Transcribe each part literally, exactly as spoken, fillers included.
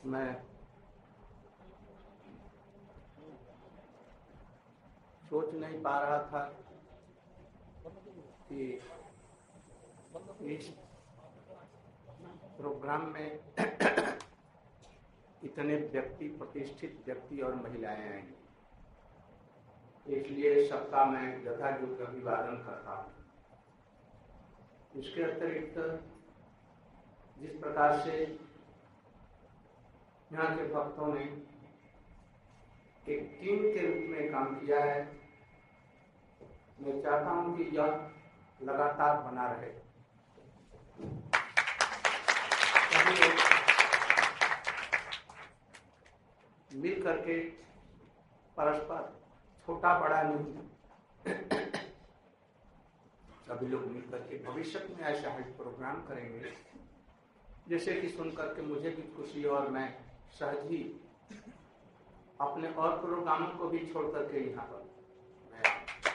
मैं सोच नहीं पा रहा था कि इस प्रोग्राम में इतने व्यक्ति, प्रतिष्ठित व्यक्ति और महिलाएं आएंगी, इसलिए सबका मैं यथायोग्य अभिवादन करता हूँ। इसके अतिरिक्त जिस प्रकार से यहाँ के भक्तों ने एक टीम के रूप में काम किया है, मैं चाहता हूँ कि यह लगातार बना रहे। सभी लोग मिल करके परस्पर छोटा बड़ा नहीं, सभी लोग मिल करके भविष्य में ऐसा ही प्रोग्राम करेंगे जैसे कि सुनकर के मुझे भी खुशी, और मैं सहज ही अपने और प्रोग्रामों को भी छोड़ करके यहाँ पर मैं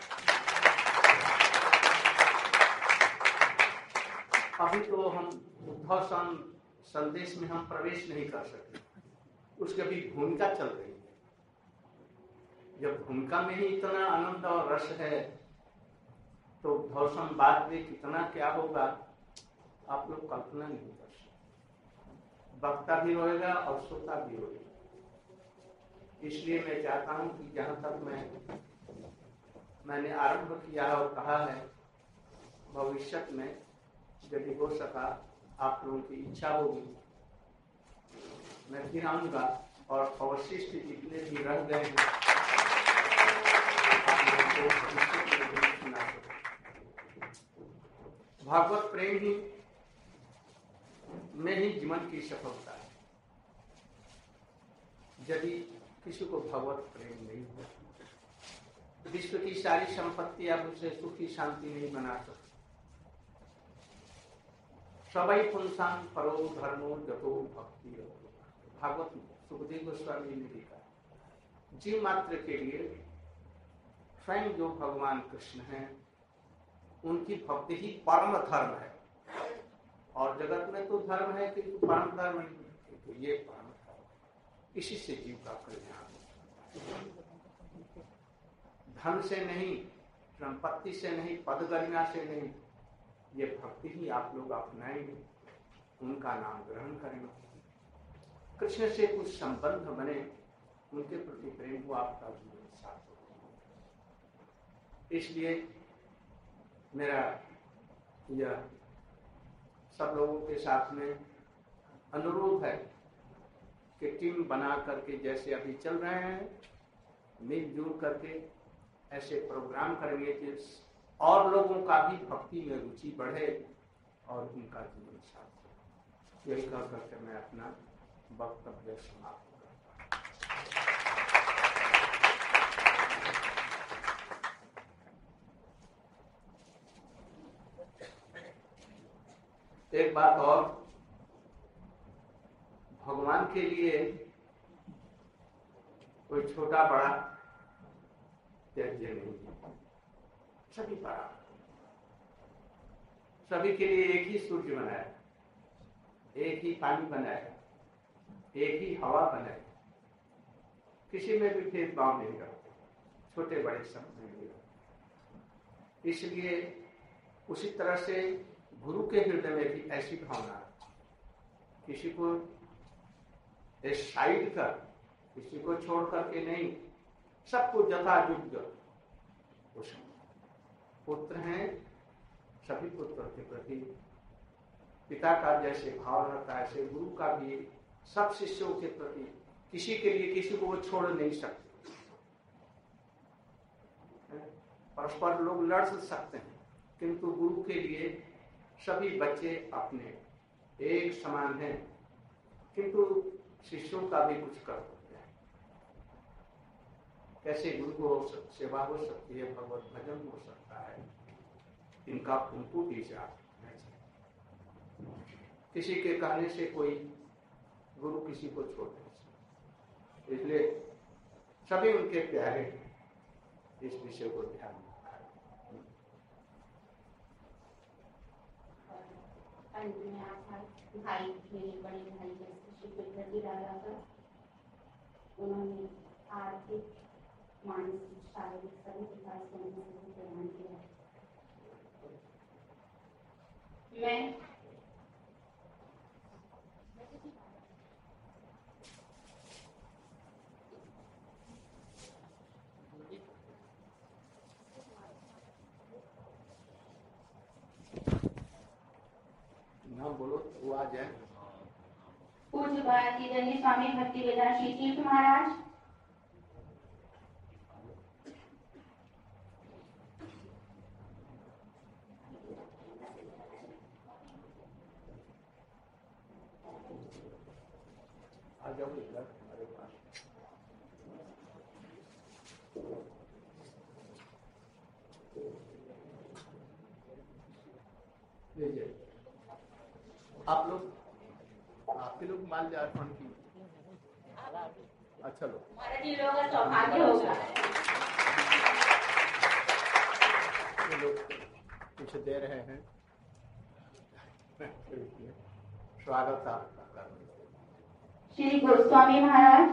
अभी तो हम उद्धव संदेश में हम प्रवेश नहीं कर सकते, उसके भी भूमिका चल रही है। जब भूमिका में ही इतना आनंद और रस है तो उद्धव बाद में कितना क्या होगा आप लोग कल्पना नहीं कर सकते। वक्ता भी होएगा और श्रोता भी होएगा। इसलिए मैं चाहता हूं कि जहां तक मैं मैंने आरंभ किया और कहा है, भविष्य में यदि हो सका आप लोगों की इच्छा होगी मैं फिर आऊंगा और अवशिष्ट जितने भी रह गए हैं भागवत प्रेम ही में ही जीवन की सफलता है। यदि किसी को भगवत प्रेम नहीं हो, विश्व की सारी संपत्ति आप उसे सुखी शांति नहीं बना सकते। सबै पुंसां परो धर्मो जतो भक्ति। भागवत सुखदेव गोस्वामी ने लिखा, जीव मात्र के लिए स्वयं जो भगवान कृष्ण हैं उनकी भक्ति ही परम धर्म है। और जगत में तो धर्म है किंतु परम धर्म नहीं है, तो ये परम धर्म, इसी से जीव का कल्याण। धन से नहीं, संपत्ति से नहीं, पद गरिमा से नहीं, ये भक्ति ही आप लोग अपनाएंगे, उनका नाम ग्रहण करेंगे, कृष्ण से कुछ संबंध बने, उनके प्रति प्रेम हो, आपका जीवन सार्थक हो। इसलिए मेरा यह सब लोगों के साथ में अनुरोध है कि टीम बना करके जैसे अभी चल रहे हैं, मिलजुल करके ऐसे प्रोग्राम करेंगे कि और लोगों का भी भक्ति में रुचि बढ़े और उनका जीवन सार्थक। यही कह करके मैं अपना वक्तव्य समाप्त करता हूँ। एक बात और, भगवान के लिए कोई छोटा बड़ा त्याज्य नहीं, सभी बड़ा, सभी के लिए एक ही सूर्य बनाया, एक ही पानी बनाया, एक ही हवा बनाई, किसी में भी भेदभाव नहीं करते, छोटे बड़े सब नहीं करते। इसलिए उसी तरह से गुरु के हृदय में भी ऐसी भावना, किसी को साइड कर, किसी को छोड़ करके नहीं, सबको यथायोग्य। पुत्र हैं, सभी पुत्र के प्रति पिता का जैसे भाव रहता है, ऐसे गुरु का भी सब शिष्यों के प्रति, किसी के लिए किसी को वो छोड़ नहीं सकते। परस्पर लोग लड़ सकते हैं, किंतु गुरु के लिए सभी बच्चे अपने एक समान हैं, किंतु शिष्यों का भी कुछ कर सकते हैं। कैसे गुरु को सेवा हो सकती है, भगवत भजन हो सकता है, इनका उनको विचार। किसी के कहने से कोई गुरु किसी को छोड़ नहीं सकता, इसलिए सभी उनके प्यारे हैं, इस विषय को ध्यान में रखा। मैं भाई, मेरे बड़े भाई श्री विद्यार्थी राजा का, उन्होंने आर्थिक, मानसिक, शारीरिक सभी विकास करने से प्रदान किया। मैं नाम बोलो तो वो आ जाए। पूज्य भारती दंडी स्वामी भक्ति वेदांत श्री तीर्थ महाराज, आ जाओ इधर हमारे पास। लीजिए आप लोग, आपके लोग माल अर्पण की। अच्छा लो, महाराज जी लोग सौभाग्य होगा। ये लोग कुछ दे रहे हैं, स्वागत आपका कर। श्री गोस्वामी महाराज,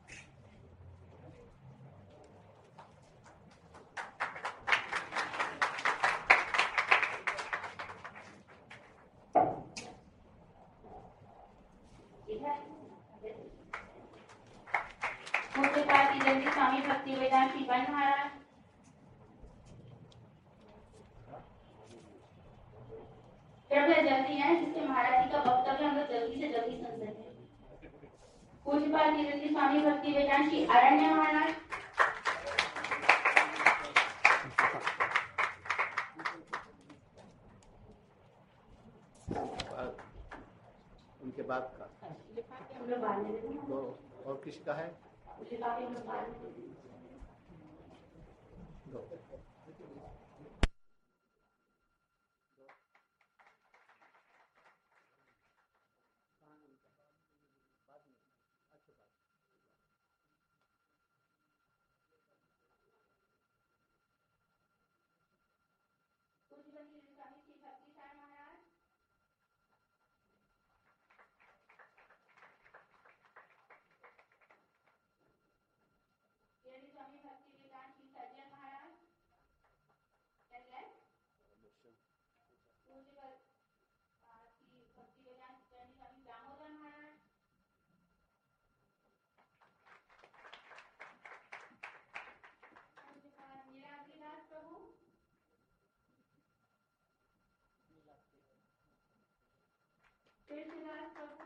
पूज्य भारती दंडी स्वामी भक्ति वेदांत श्री बन महाराज, कृपया जल्दी आए जिससे महाराज जी का वक्तव्य हम लोग जल्दी से जल्दी सुन सके। पूज्य भारती दंडी स्वामी भक्ति वेदांत श्री अरण्य महाराज, उनके बाद का हम लोग बाद में देते हैं। तो और किसका है? लिफाफे हम लोग बाद में देते हैं। दो। पूज्य भारती स्वामी श्री भक्ति सार महाराज, स्वामी भक्ति वेदांत श्री सज्जन महाराज, पूज्य भारती भक्ति वेदांत स्वामी दामोदर महाराज, नीलाद्रिदास प्रभु, कृष्णदास प्रभु,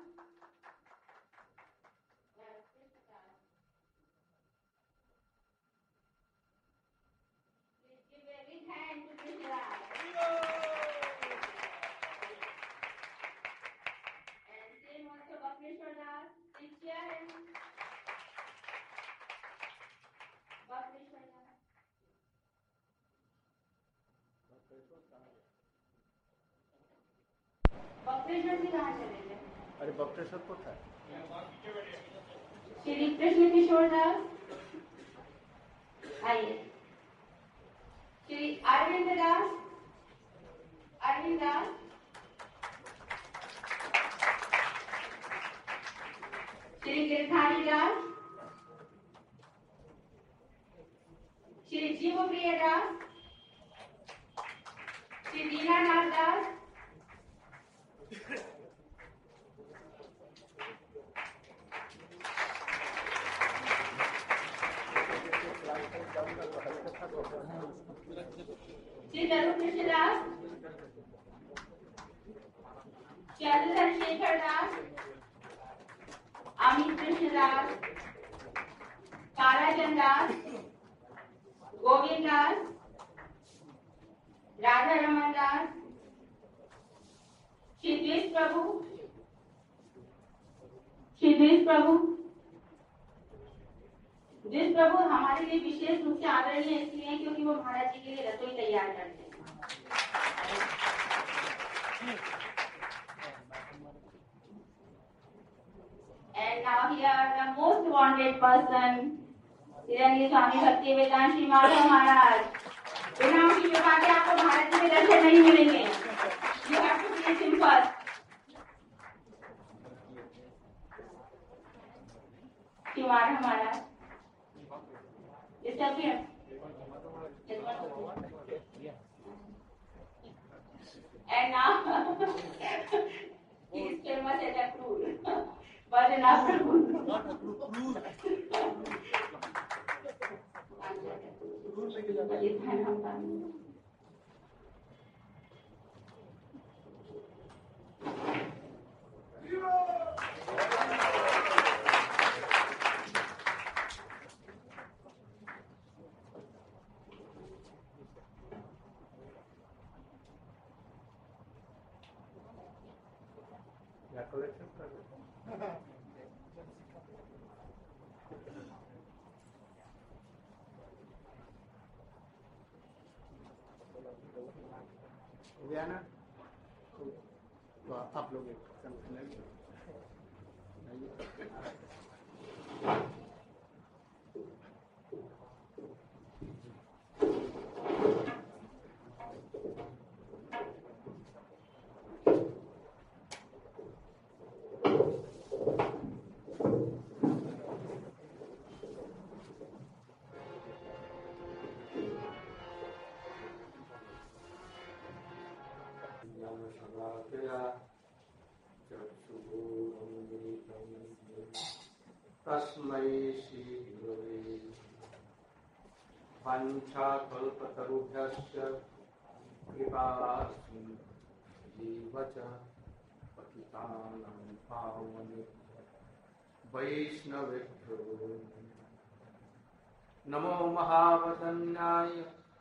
Krishnadas, please give a big hand to Krishnadas. And same also Bhakteshwar, please cheer him. Bhakteshwar. बक्तेश्वर जी कहाँ चले गए? अरे बक्तेश्वर को था। श्री कृष्ण किशोर दास आइए। श्री अरविंद दास, अरविंद दास, श्री गिरधारी दास, श्री जीवप्रिय दास, श्री दीनानाथ दास, श्री तरुण कृष्णदास, चंद्रधर शेखर दास, अमित कृष्णदास, ताराचंद दास, गोविंद दास, राधा रमन दास, श्री द्वेष प्रभु, श्री द्वेष प्रभु, द्वेष प्रभु हमारे लिए विशेष रूप से आदरणीय इसलिए हैं क्योंकि वो महाराज जी के लिए रसोई तैयार करते हैं। And now here the most wanted person, Shri Swami भक्ति वेदांत श्री माधव महाराज। बिना उनकी कृपा के आपको महाराज जी के दर्शन नहीं मिलेंगे। You have to place him first. Timara Maharaj. Is that here? And now he is famous as a cruel, but an after cruel. Collection कर हो गया ना, तो आप लोग एक तस्मै श्री गुरवे वाञ्छाकल्पतरुभ्यश्च कृपा सिन्धुभ्यैव च पतितानां पावनेभ्यो वैष्णवेभ्यो नमो महावदन्याय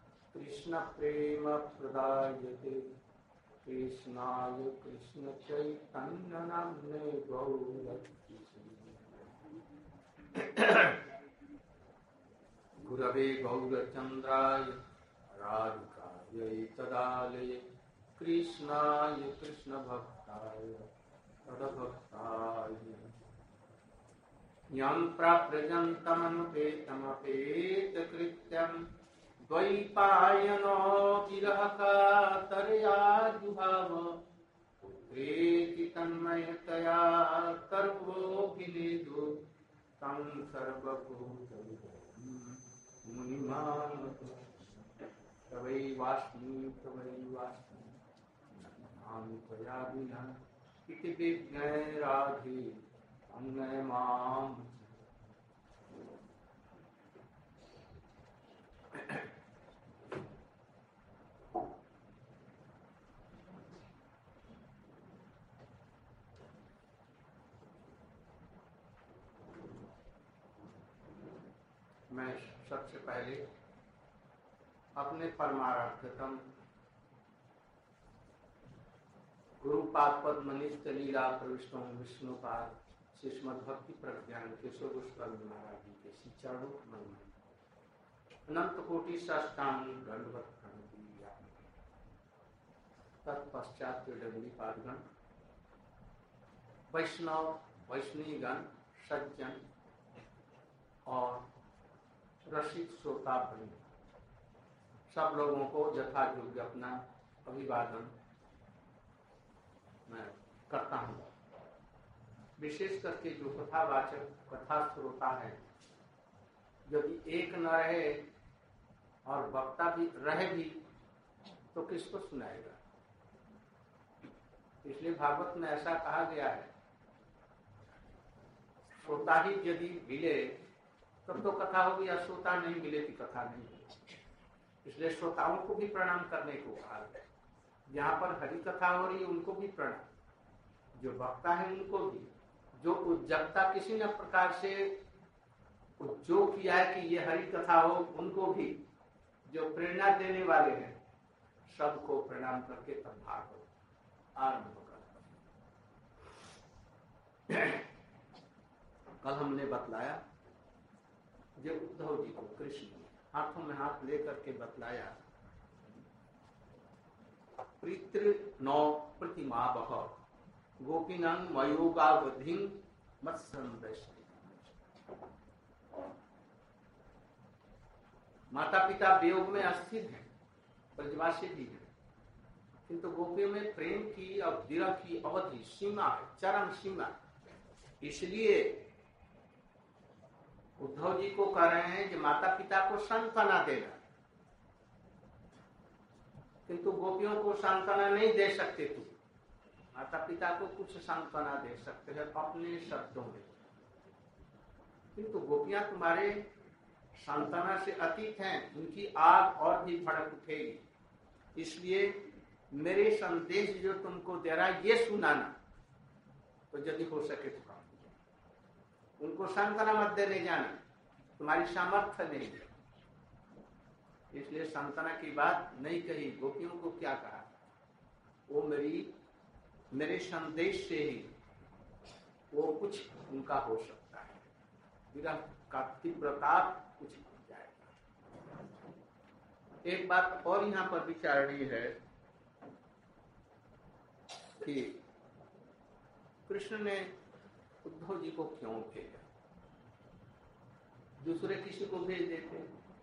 कृष्णप्रेमप्रदायते कृष्णाय कृष्णचैतन्यनाम्ने गौरक्षिते गुरवे गौरचन्द्राय राधिकायै तदालये कृष्णाय कृष्णभक्ताय तदभक्ताय यं प्रव्रजन्तमनुपेतमपेतकृत्यं द्वैपायनो विरहकातरया जुहाव पुत्रेति तन्मयतया सर्वोऽखिलेषु तं सर्वभूतं मुनिमानतु तवैवास्मि तवैवास्मि नाम त्वया विना इति विज्ञाय राधे अन्नय माम। मैं सबसे पहले अपने परमार्थतम गुरुपाद पद्मनिष्ठ लीला प्रविष्टों विष्णुपाद श्रीमद भक्ति प्रज्ञान केशव गोस्वामी महाराज जी के शिक्षाणु मन अनंत कोटि साष्टांग दंडवत प्रणति। तत्पश्चात डंडी पादगण वैष्णव वैष्णवीगण सज्जन और रसिक श्रोता बने सब लोगों को यथा योग्य अपना अभिवादन मैं करता हूँ। विशेष करके जो कथावाचक कथा श्रोता है, यदि एक न रहे और वक्ता भी रहे भी तो किसको सुनाएगा। इसलिए भागवत में ऐसा कहा गया है, श्रोता ही यदि मिले तब तो कथा होगी, या श्रोता नहीं मिले तो कथा नहीं होगी। इसलिए श्रोताओं को भी प्रणाम करने को कहा है। यहाँ पर हरि कथा हो रही है उनको भी प्रणाम, जो वक्ता है उनको भी, जो उद्योक्ता किसी न प्रकार से जो किया है कि ये हरि कथा हो उनको भी, जो प्रेरणा देने वाले हैं सबको प्रणाम करके तब भागवत आरंभ कर। कल हमने बतलाया जो उद्धव जी को कृष्ण हाथों में हाथ लेकर के बतलाया, पितृ नौ प्रतिमा बह गोपीनंग मयोगावधि मत्संदृष्टि। माता पिता वियोग में अस्थिर है, ब्रजवासी भी है, किंतु गोपियों में प्रेम की और विरह की अवधि सीमा है, चरम सीमा। इसलिए उद्धव जी को कह रहे हैं कि माता पिता को सांत्वना देना, किंतु गोपियों को सांत्वना नहीं दे सकते। तुम माता पिता को कुछ सांत्वना दे सकते हैं अपने शब्दों में, किंतु गोपियां तुम्हारे सांत्वना से अतीत हैं, उनकी आग और भी भड़क उठेगी। इसलिए मेरे संदेश जो तुमको दे रहा है ये सुनाना, तो यदि हो सके तो काम। उनको सांत्वना मत देने जाना, तुम्हारी सामर्थ्य नहीं है, इसलिए सांत्वना की बात नहीं कही। गोपियों को क्या कहा, वो मेरी मेरे संदेश से ही वो कुछ उनका हो सकता है, विरह का तीव्र ताप कुछ बन जाएगा। एक बात और यहाँ पर विचारणीय है कि कृष्ण ने उद्धव जी को क्यों भेजा, दूसरे किसी को भेज देते।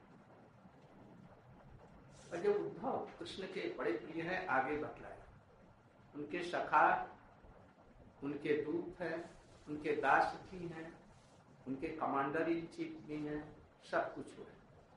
और जब उद्धव कृष्ण के बड़े प्रिय है, आगे बतलाया, उनके सखा, उनके दूत है, उनके दास भी हैं, उनके कमांडर इन चीफ भी हैं, सब कुछ है।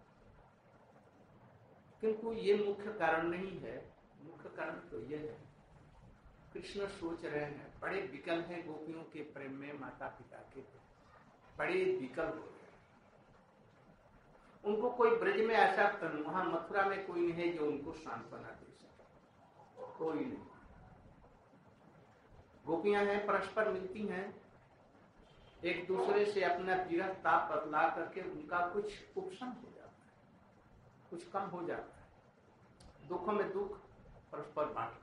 किंतु ये मुख्य कारण नहीं है। मुख्य कारण तो यह है, कृष्ण सोच रहे हैं, बड़े विकल हैं गोपियों के प्रेम में, माता पिता के बड़े विकल हो रहे हैं। उनको कोई ब्रज में ऐसा, वहां मथुरा में कोई नहीं है जो उनको सांत्वना दे सके, कोई नहीं। गोपियां हैं, परस्पर मिलती हैं, एक दूसरे से अपना विरह ताप बतला करके उनका कुछ उपशम हो जाता है, कुछ कम हो जाता है। दुखों में दुख परस्पर बांट।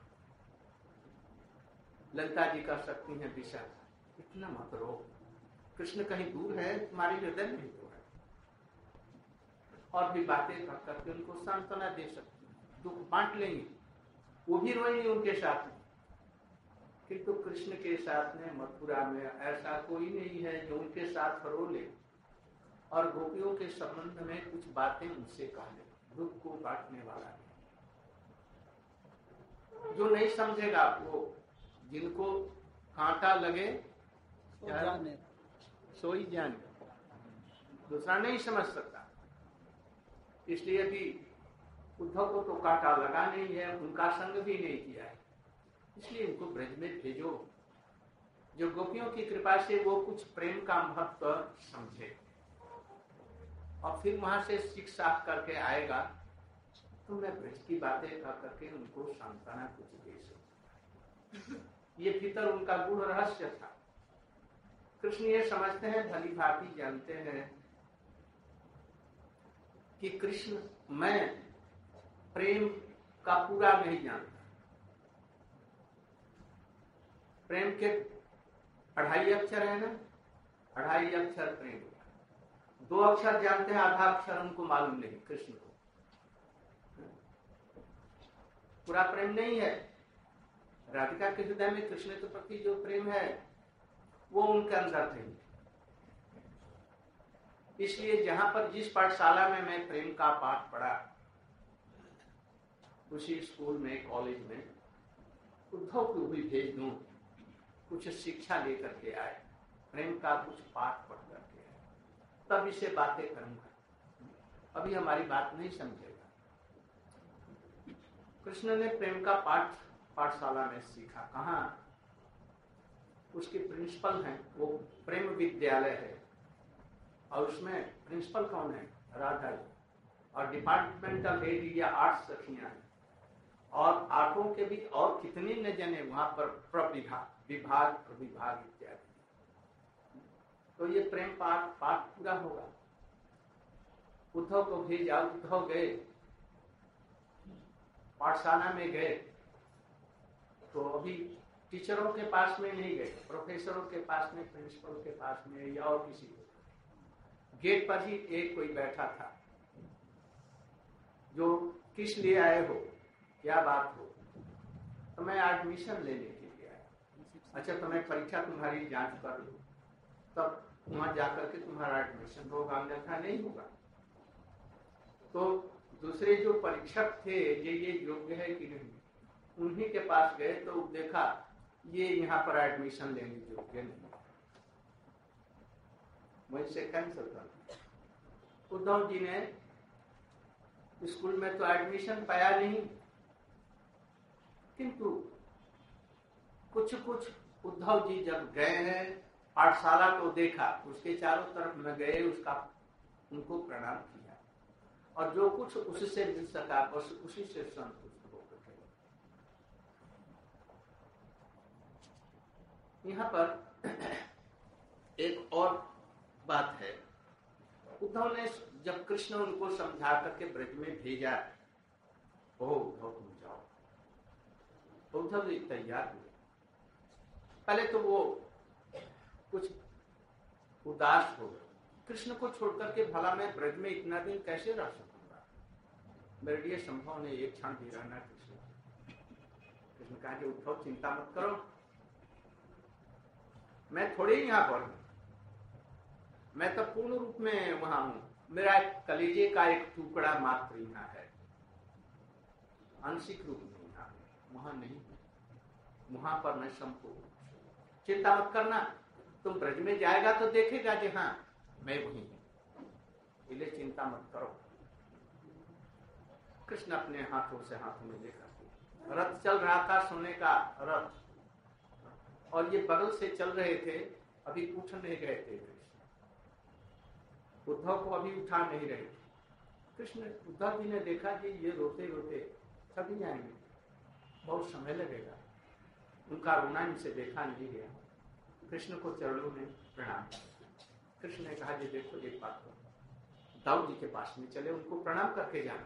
ललिता जी कर सकती हैं दिशा, इतना मत रो, कृष्ण कहीं दूर है, तुम्हारे हृदय में तो है। और भी बातें कर करके उनको सांत्वना दे सकती हैं, दुख बांट लेंगे, वो भी रोएंगे उनके साथ में। किंतु कृष्ण के साथ में मथुरा में ऐसा कोई नहीं है जो उनके साथ रो ले और गोपियों के संबंध में कुछ बातें उनसे कह ले। दुख को बांटने वाला नहीं, जो नहीं समझेगा वो, जिनको कांटा लगे जाने सोई जाने, दूसरा नहीं समझ सकता। इसलिए भी उद्धव को तो कांटा लगा नहीं है, उनका संग भी नहीं किया है, इसलिए उनको ब्रज में भेजो, जो गोपियों की कृपा से वो कुछ प्रेम का महत्व समझे और फिर वहां से शिक्षा करके आएगा, तो मैं ब्रज की बातें कर करके उनको सांत्वना कुछ दे सकूं। ये भीतर उनका गूढ़ रहस्य था। कृष्ण ये समझते हैं, भली भांति जानते हैं कि कृष्ण मैं प्रेम का पूरा नहीं जानता। प्रेम के अढ़ाई अक्षर है ना, अढ़ाई अक्षर प्रेम, दो अक्षर जानते हैं, आधा अक्षर उनको मालूम नहीं। कृष्ण को पूरा प्रेम नहीं है। राधिका के हृदय में कृष्ण के प्रति जो प्रेम है वो उनके अंदर नहीं। इसलिए जहां पर जिस पाठशाला में मैं प्रेम का पाठ पढ़ा, उसी स्कूल में, कॉलेज में उद्धव को भी भेज दूं, कुछ शिक्षा लेकर के आए, प्रेम का कुछ पाठ पढ़ करके आए, तब इसे बातें करूंगा। अभी हमारी बात नहीं समझेगा। कृष्ण ने प्रेम का पाठ पाठशाला में सीखा। कहाँ? उसके प्रिंसिपल हैं, वो प्रेम विद्यालय है और उसमें प्रिंसिपल कौन है? राधा जी। और डिपार्टमेंटल हेड या आठ सखियां हैं और आठों के भी और कितनी न जाने वहां पर प्रविभाग, विभाग, प्रविभाग इत्यादि। तो ये प्रेम पाठ पाठ पूरा होगा। उद्धव को भेजा, उद्धव गए, पाठशाला में गए, तो अभी टीचरों के पास में नहीं गए, प्रोफेसरों के पास में, प्रिंसिपल के पास में या और किसी को। गेट पर ही एक कोई बैठा था जो किस लिए आए हो, क्या बात हो? तो मैं एडमिशन लेने के लिए आया। अच्छा, तो मैं परीक्षा तुम्हारी जांच कर लूं, तब वहां जाकर के तुम्हारा एडमिशन होगा, अन्यथा नहीं होगा। तो दूसरे जो परीक्षक थे, ये ये योग्य है कि नहीं, उन्हीं के पास गए तो देखा ये यहाँ पर एडमिशन लेने योग्य नहीं। वहीं से कैंसिल कर दिया। उद्धव जी ने स्कूल में तो एडमिशन पाया नहीं, किंतु कुछ कुछ उद्धव जी जब गए हैं पाठशाला को देखा, उसके चारों तरफ में गए, उसका उनको प्रणाम किया और जो कुछ उससे मिल सका बस उसी से संतुष्ट होकर गए। यहाँ पर एक और बात है, उद्धव ने जब कृष्ण उनको समझा करके ब्रज में भेजा, ओ उद्धव तुम जाओ, उद्धव जी तैयार हुए। पहले तो वो कुछ उदास हो गए, कृष्ण को छोड़कर के भला मैं ब्रज में इतना दिन कैसे रह सकूंगा, मेरे लिए संभव नहीं एक क्षण भी रहना। कृष्ण कृष्ण कहा कि उद्धव चिंता मत करो, मैं थोड़े ही यहाँ पर हूं, मैं तो पूर्ण रूप में वहां हूं, मेरा कलेजे का एक टुकड़ा मात्र यहाँ है, आंशिक रूप में यहाँ वहां नहीं हूं, वहां पर मैं संपूर्ण। चिंता मत करना, तुम ब्रज में जाएगा तो देखेगा कि हाँ मैं वही हूं, इसलिए चिंता मत करो। कृष्ण अपने हाथों से हाथों में लेकर रथ चल रहा था, सोने का रथ, और ये बगल से चल रहे थे, अभी उठ नहीं गए थे कृष्ण, उद्धव को अभी उठा नहीं रहे थे। कृष्ण उद्धव जी ने देखा कि ये रोते रोते थक जाएंगे, बहुत समय लगेगा, उनका रोना इनसे देखा नहीं गया। कृष्ण को चरणों में प्रणाम। कृष्ण ने कहा, जी देखो एक बात करो, दाऊद जी के पास में चले, उनको प्रणाम करके जाना।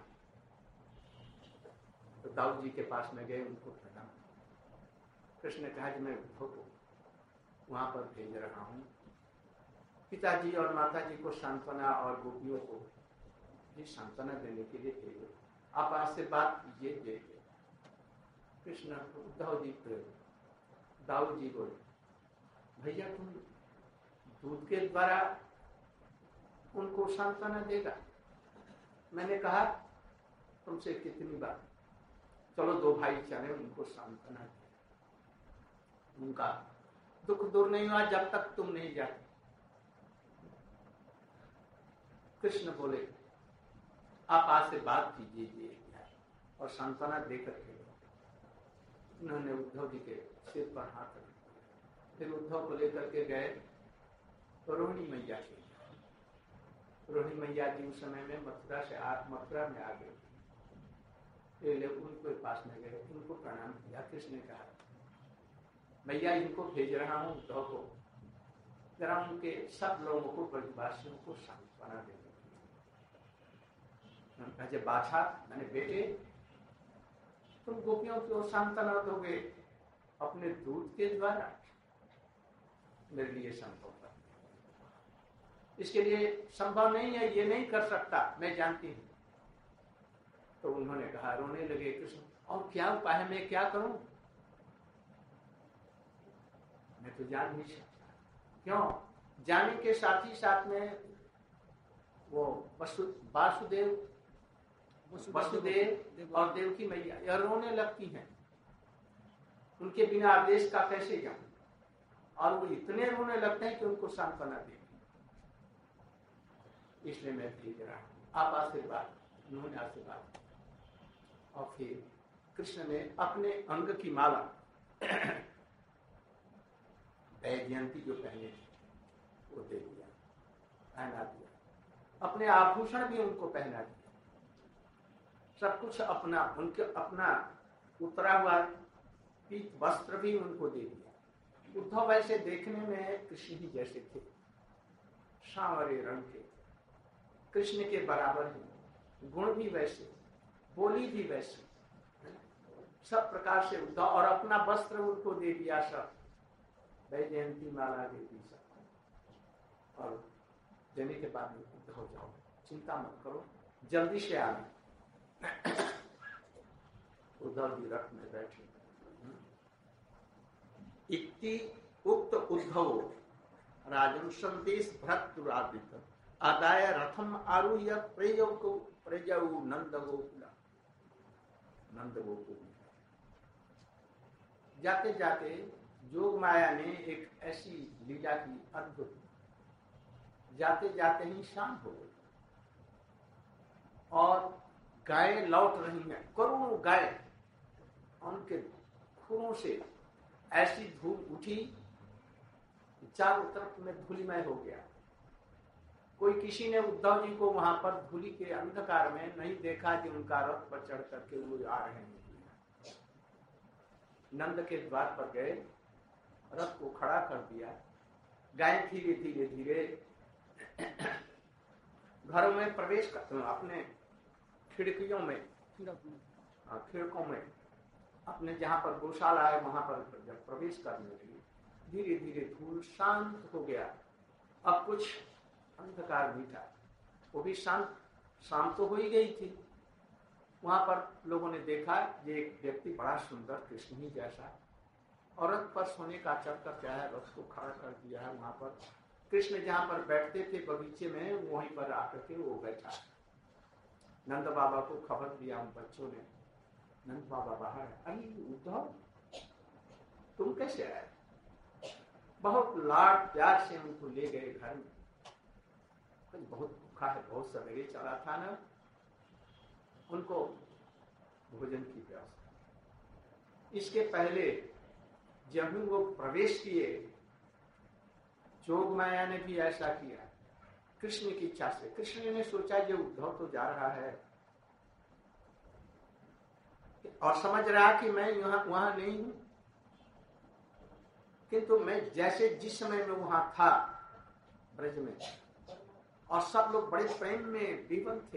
तो दाऊद जी के पास में गए, उनको प्रणाम। कृष्ण ने कहा, जी मैं उद्धव को वहां पर भेज रहा हूं, पिताजी और माताजी को सांत्वना और गोपियों को जी सांत्वना देने के लिए भेजो, आप आज से बात कीजिए देखिए। कृष्ण उद्धव जी दाऊद जी बोले, भैया तुम दूध के द्वारा उनको सांत्वना देगा? मैंने कहा तुमसे कितनी बार, चलो दो भाई चले, उनको सांत्वना दे, उनका दुख दूर नहीं हुआ जब तक तुम नहीं जाते। कृष्ण बोले, आप आज से बात कीजिए और सांत्वना देकर के। उन्होंने उद्धव जी के सिर पर हाथ रखा, फिर उद्धव को लेकर के गए रोहिणी मैया के। रोहिणी मैया जी उस समय में मथुरा से आ मथुरा में आ गए, उनके पास में गए, उनको प्रणाम किया। कृष्ण ने कहा, मैया इनको भेज रहा हूं उद्धव को, जरा उनके सब लोगों को ब्रजवासियों को सांत्वना देने। जब बाछा मैंने बेटे तुम गोपियों को सांत्वना दोगे अपने दूध के द्वारा, मेरे लिए संभव है, इसके लिए संभव नहीं है, ये नहीं कर सकता, मैं जानती हूं। तो उन्होंने कहा, रोने लगे कृष्ण, और क्या उपाय है, मैं क्या करूं, मैं तो जान नहीं सकता। क्यों? जाने के साथ ही साथ में वो वसु वासुदेव वसुदेव और देवकी मैया यह रोने लगती हैं, उनके बिना आदेश का कैसे जाऊं, और वो इतने रोने लगते हैं कि उनको सांत्वना देगी, इसलिए मैं भेज रहा हूं, आप आशीर्वाद। उन्होंने आशीर्वाद, और फिर कृष्ण ने अपने अंग की माला वैजयंती जो पहने थे वो दे दिया, पहना दिया, अपने आभूषण भी उनको पहना दिया, सब कुछ अपना, उनके अपना उतरा हुआ पीत वस्त्र भी उनको दे दिया। उद्धव वैसे देखने में कृष्ण ही जैसे थे, सांवरे रंग के, कृष्ण के बराबर ही, गुण भी वैसे, बोली भी वैसे, सब प्रकार से उद्धव, और अपना वस्त्र उनको दे दिया सब, वैजयंती माला दे दी सब, और देने के बाद में उद्धव जाओ, चिंता मत करो, जल्दी से आना। उद्धव जी रथ में बैठे, इति उक्त उद्धव राजन संदेश भ्रतुरादित आदाय रथम आरूह्य प्रेयौ प्रेयौ नंद गोकुला नंद गोकुल। जाते जाते जोग माया ने एक ऐसी लीला की, अद्भुत जाते जाते ही शाम हो गई और गायें लौट रही हैं, करोड़ों गाय, उनके खुरों से ऐसी धूल उठी, चारों तरफ में धूलिमय हो गया। कोई किसी ने उद्धव जी को वहां पर धूलि के अंधकार में नहीं देखा कि उनका रथ पर चढ़ करके वो आ रहे हैं। नंद के द्वार पर गए, रथ को खड़ा कर दिया, गाय धीरे धीरे धीरे घरों में प्रवेश करते, अपने खिड़कियों में, खिड़कों में, अपने जहां पर गौशाला है वहां पर जब प्रवेश करने लगी, धीरे धीरे धूल शांत हो गया। अब कुछ अंधकार भी था, वो भी शांत, शाम तो हो ही गई थी। वहां पर लोगों ने देखा ये एक व्यक्ति बड़ा सुंदर कृष्ण ही जैसा, और रथ पर सोने का चढ़कर क्या है, रथ को खड़ा कर दिया है। वहां पर कृष्ण जहां पर बैठते थे बगीचे में, वहीं पर आकर के वो बैठा। नंद बाबा को खबर दिया उन बच्चों ने, नंद बाबा बाहर, अरे उद्धव तुम कैसे आए? बहुत लाड प्यार से उनको ले गए घर में। बहुत भूखा है, बहुत सवेरे चला था ना, उनको भोजन की व्यवस्था। इसके पहले जब वो प्रवेश किए, जोग माया ने भी ऐसा किया कृष्ण की इच्छा से। कृष्ण ने सोचा जो उद्धव तो जा रहा है और समझ रहा कि मैं यहाँ वहां नहीं हूं, किंतु मैं जैसे जिस समय में वहां था ब्रज में, और सब लोग बड़े प्रेम में विवल थे,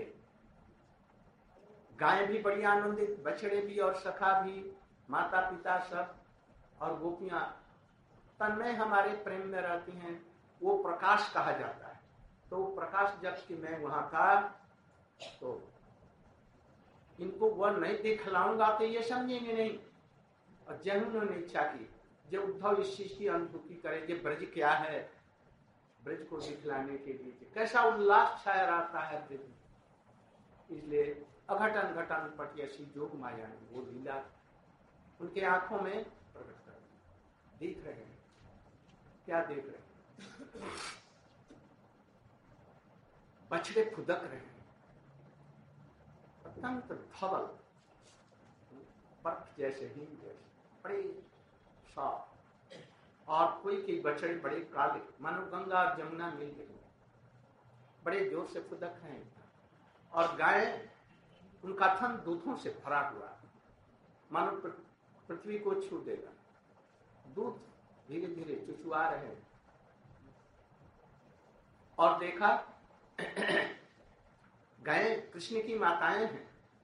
गाय भी बड़ी आनंदित, बछड़े भी और सखा भी, माता पिता सब, और गोपियां तन्मय हमारे प्रेम में रहती हैं, वो प्रकाश कहा जाता है। तो प्रकाश जब कि मैं वहां था, तो इनको वह नहीं दिखलाऊंगा तो ये समझेंगे नहीं। और जब उन्होंने इच्छा की, जब उद्धव इस चीज की अनुभूति करे कि ब्रज क्या है, ब्रज को दिखलाने के लिए कैसा उल्लास छाया रहता है ब्रज में, इसलिए अघटन घटन पटियसी जोग माया ने वो लीला उनके आंखों में प्रकट कर देख रहे हैं। क्या देख रहे हैं? बछड़े फुदक रहे हैं, अत्यंत धवल, बर्फ जैसे ही जैसे बड़े साफ, और कोई के बछड़े बड़े काले, मानो गंगा और जमुना मिल गई, बड़े जोर से फुदक रहे हैं। और गाय, उनका थन दूधों से भरा हुआ, मानो पृथ्वी को छू देगा। दूध धीरे धीरे चुचुआ रहे हैं। और देखा गायें कृष्ण की माताएं हैं,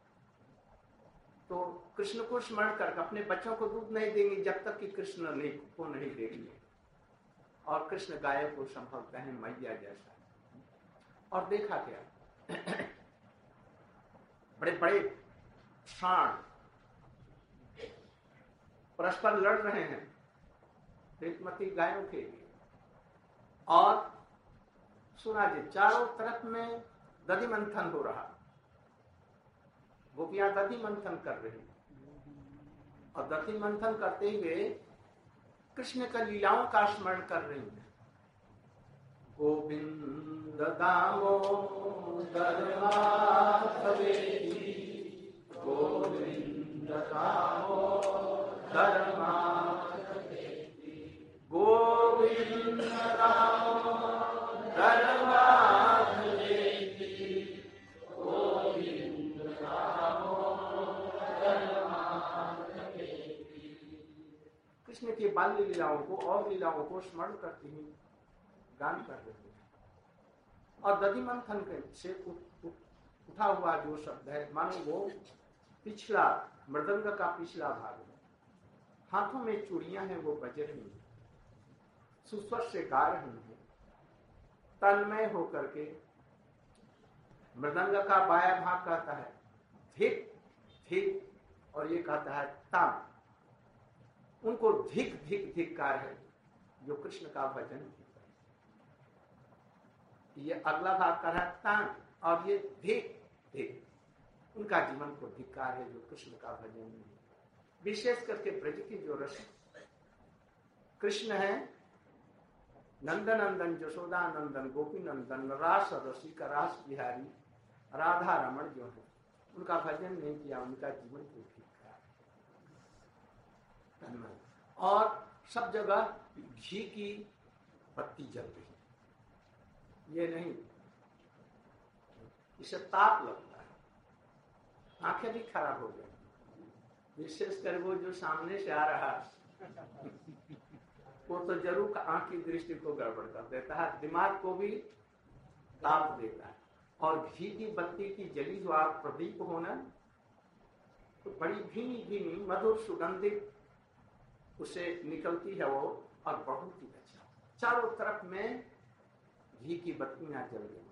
तो कृष्ण को स्मरण कर अपने बच्चों को दूध नहीं देंगे जब तक कि कृष्ण नहीं को नहीं देंगे। और कृष्ण गाय को संभलते हैं मैया जैसा। और देखा क्या, बड़े बड़े सांड परस्पर लड़ रहे हैं ऋतुमती गायों के लिए। और सुना जी चारों तरफ में दधि मंथन हो रहा, गोपियां दधि मंथन कर रही, और दधि मंथन करते हुए कृष्ण का लीलाओं का स्मरण कर रही हैं। गोविंद दामोदर माधवेति, गोविंद दामोदर माधवेति, गोविंद दामोदर माधवेति, गोविंद दामोदर माधवेति। कृष्ण की बाल्य लीलाओं को और लीलाओं को स्मरण करती हुई गान कर रहे हैं। और दधि मंथन से उठ, उठ, उठा हुआ जो शब्द है, मानो वो पिछला मृदंग का पिछला भाग है। हाथों में चूड़ियां हैं, वो बज रही हैं, सुस्वर से गा रही हैं, तन्मय होकर के। मृदंग का बाया भाग कहता है धिक धिक, और ये कहता है ताम। उनको धिक धिक धिक्कार है जो कृष्ण का भजन। ये अगला भाग कर रहा है तान, और ये धिक धिक, उनका जीवन को धिक्कार है जो कृष्ण का भजन है। विशेष करके ब्रज की जो रस कृष्ण है, नंदन नंदन जशोदा नंदन गोपी नंदन रास रसिक रास बिहारी राधा रमण जो है उनका भजन नहीं किया, उनका जीवन को ठीक करा। और सब जगह घी की बत्ती जल रही, ये नहीं, इसे ताप लगता है, आंखें भी खराब हो गई, विशेषकर वो जो सामने से आ रहा वो तो जरूर आंख की दृष्टि को गड़बड़ कर देता है, दिमाग को भी ताप देता है। और घी की बत्ती की जली जो आप प्रदीप होना तो बड़ी भीनी भीनी मधुर सुगंधित उसे निकलती है वो, और बहुत ही अच्छा, चारों तरफ में घी की बत्तियां जल रही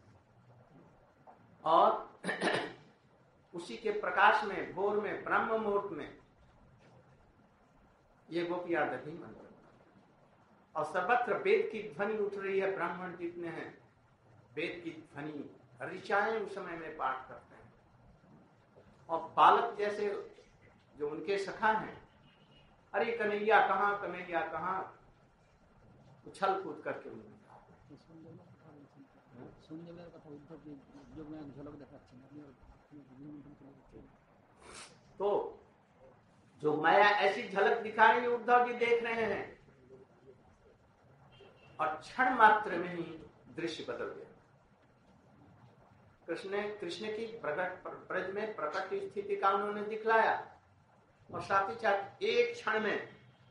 और उसी के प्रकाश में भोर में ब्रह्म मुहूर्त में ये गोपियां दधी मंत्र और सर्वत्र वेद की ध्वनि उठ रही है। ब्राह्मण जितने हैं वेद की ध्वनि ऋचाएं उस समय में पाठ करते हैं और बालक जैसे जो उनके सखा हैं, अरे कन्हैया कहाँ, कन्हैया कहाँ, उछल कूद करके उन्हें तो जो माया ऐसी झलक दिखा रही है उद्धव जी देख रहे हैं और क्षण मात्र में ही दृश्य बदल गया। कृष्ण कृष्ण की प्रकट ब्रज में प्रकट स्थिति का उन्होंने दिखलाया और साथ ही साथ एक क्षण में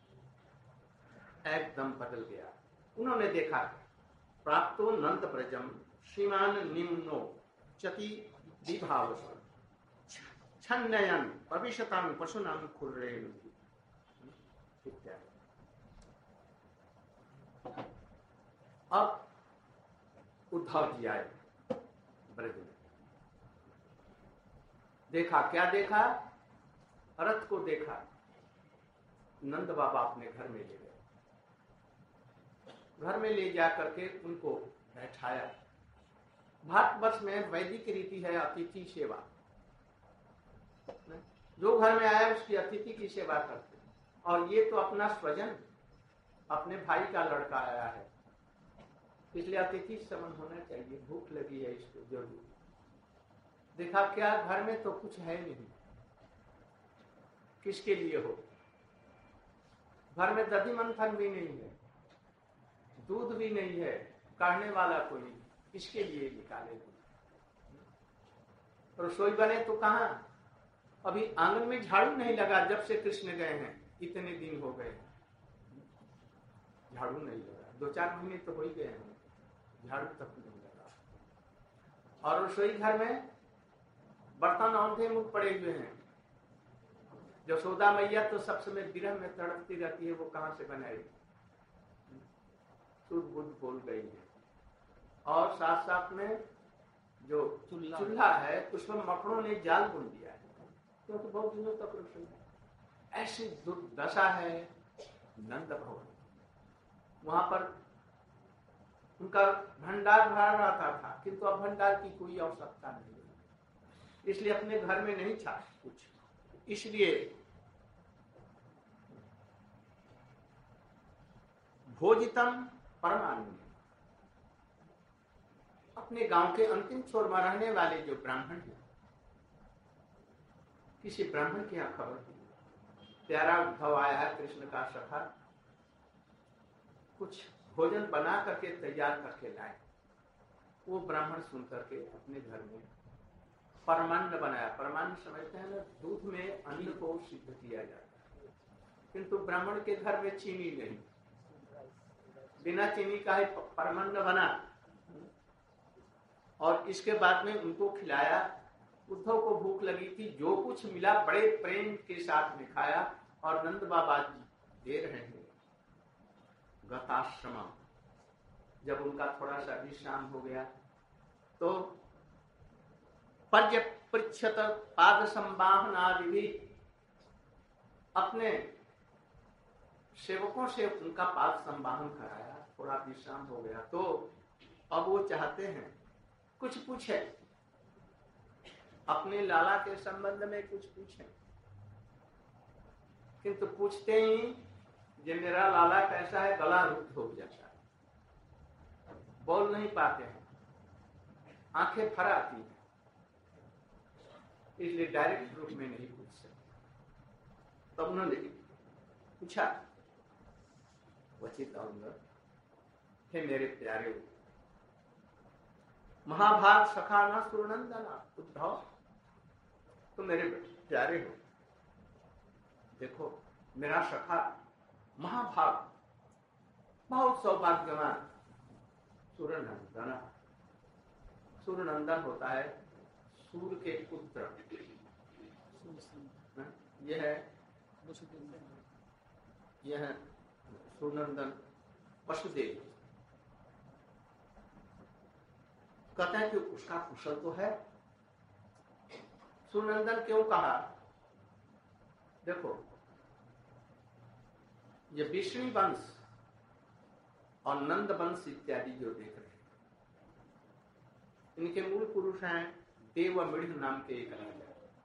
एकदम बदल गया। उन्होंने देखा प्राप्तो नंद ब्रजम श्रीमान निम्नो चति विभाव छन्नयन भविष्यतां पशुनां खुर्रेण इत्यादि। अब उद्धव जी आए ब्रज में, देखा, क्या देखा, रथ को देखा, नंद बाबा अपने घर में ले गए, घर में ले जा करके उनको बैठाया। भारतवर्ष में वैदिक रीति है अतिथि सेवा, जो घर में आया उसकी अतिथि की सेवा करते, और ये तो अपना स्वजन अपने भाई का लड़का आया है, इसलिए अतिथि समन होना चाहिए, भूख लगी है इसको जरूर। देखा क्या घर में तो कुछ है नहीं, किसके लिए हो, घर में दधी मंथन भी नहीं है, दूध भी नहीं है, काढ़ने वाला कोई, किसके लिए निकाले दूध, रसोई बने तो कहां, अभी आंगन में झाड़ू नहीं लगा, जब से कृष्ण गए हैं इतने दिन हो गए झाड़ू नहीं लगा, दो चार महीने तो हो ही गए हैं, झाड़ू तक नहीं लगा। और रसोई घर में बर्तन औंधे मुख पड़े हुए हैं, यशोदा मैया तो सब समय विरह में तड़पती रहती है, वो कहां से बनाएगी, शुद्ध बुद्ध बोल गई है। और साथ साथ में जो चूल्हा है उसमें मकड़ों ने जाल बुन दिया है, तो, तो बहुत दिनों तक रसोई, ऐसी दुर्दशा है नंद भवन। वहां पर उनका भंडार भरा रहता था, किंतु अब भंडार की कोई आवश्यकता नहीं, इसलिए अपने घर में नहीं था कुछ, इसलिए भोजितम परमानंद, अपने गांव के अंतिम छोर में रहने वाले जो ब्राह्मण हैं, किसी ब्राह्मण की यहां खबर थी, प्यारा उद्धव आया है कृष्ण का सखा, कुछ भोजन बना करके तैयार करके लाए। वो ब्राह्मण सुन करके अपने घर में परमान्न बनाया। परमान्न समझते हैं ना, दूध में अन्न को सिद्ध किया जाता है, किंतु ब्राह्मण के घर में चीनी नहीं, बिना चीनी का ही परमान्न बना और इसके बाद में उनको खिलाया। उद्धव को भूख लगी थी, जो कुछ मिला बड़े प्रेम के साथ में खाया। और नंद बाबा जी दे रहे हैं गताश्रम, जब उनका थोड़ा सा विश्राम हो गया तो पर्यपृच्छत पाद संवाहनादि, अपने सेवकों से उनका पाद संवाहन कराया, थोड़ा विश्राम हो गया तो अब वो चाहते हैं कुछ पूछे, अपने लाला के संबंध में कुछ पूछे, किंतु पूछते ही जो मेरा लाला कैसा है गला रुद्ध हो जाता है, बोल नहीं पाते हैं, आंखें फर आती हैं, इसलिए डायरेक्ट रूप में नहीं पूछ सकते। तब उन्होंने पूछा वचित और हे मेरे प्यारे महाभाग सखा न सुरनंदना, उद्धव तो मेरे प्यारे हो, देखो मेरा सखा महाभाग बहुत सौभाग्यवान सूर्यनंदन। सूर्यनंदन होता है सूर्य के पुत्र, यह है यह है सूर्यनंदन वसुदेव। कहते हैं कि उसका कुशल तो है। सूर्यनंदन क्यों कहा? देखो ये विष्णु वंश और नंद वंश इत्यादि जो देख रहे हैं, इनके मूल पुरुष हैं देवमृढ़ नाम के एक राजा,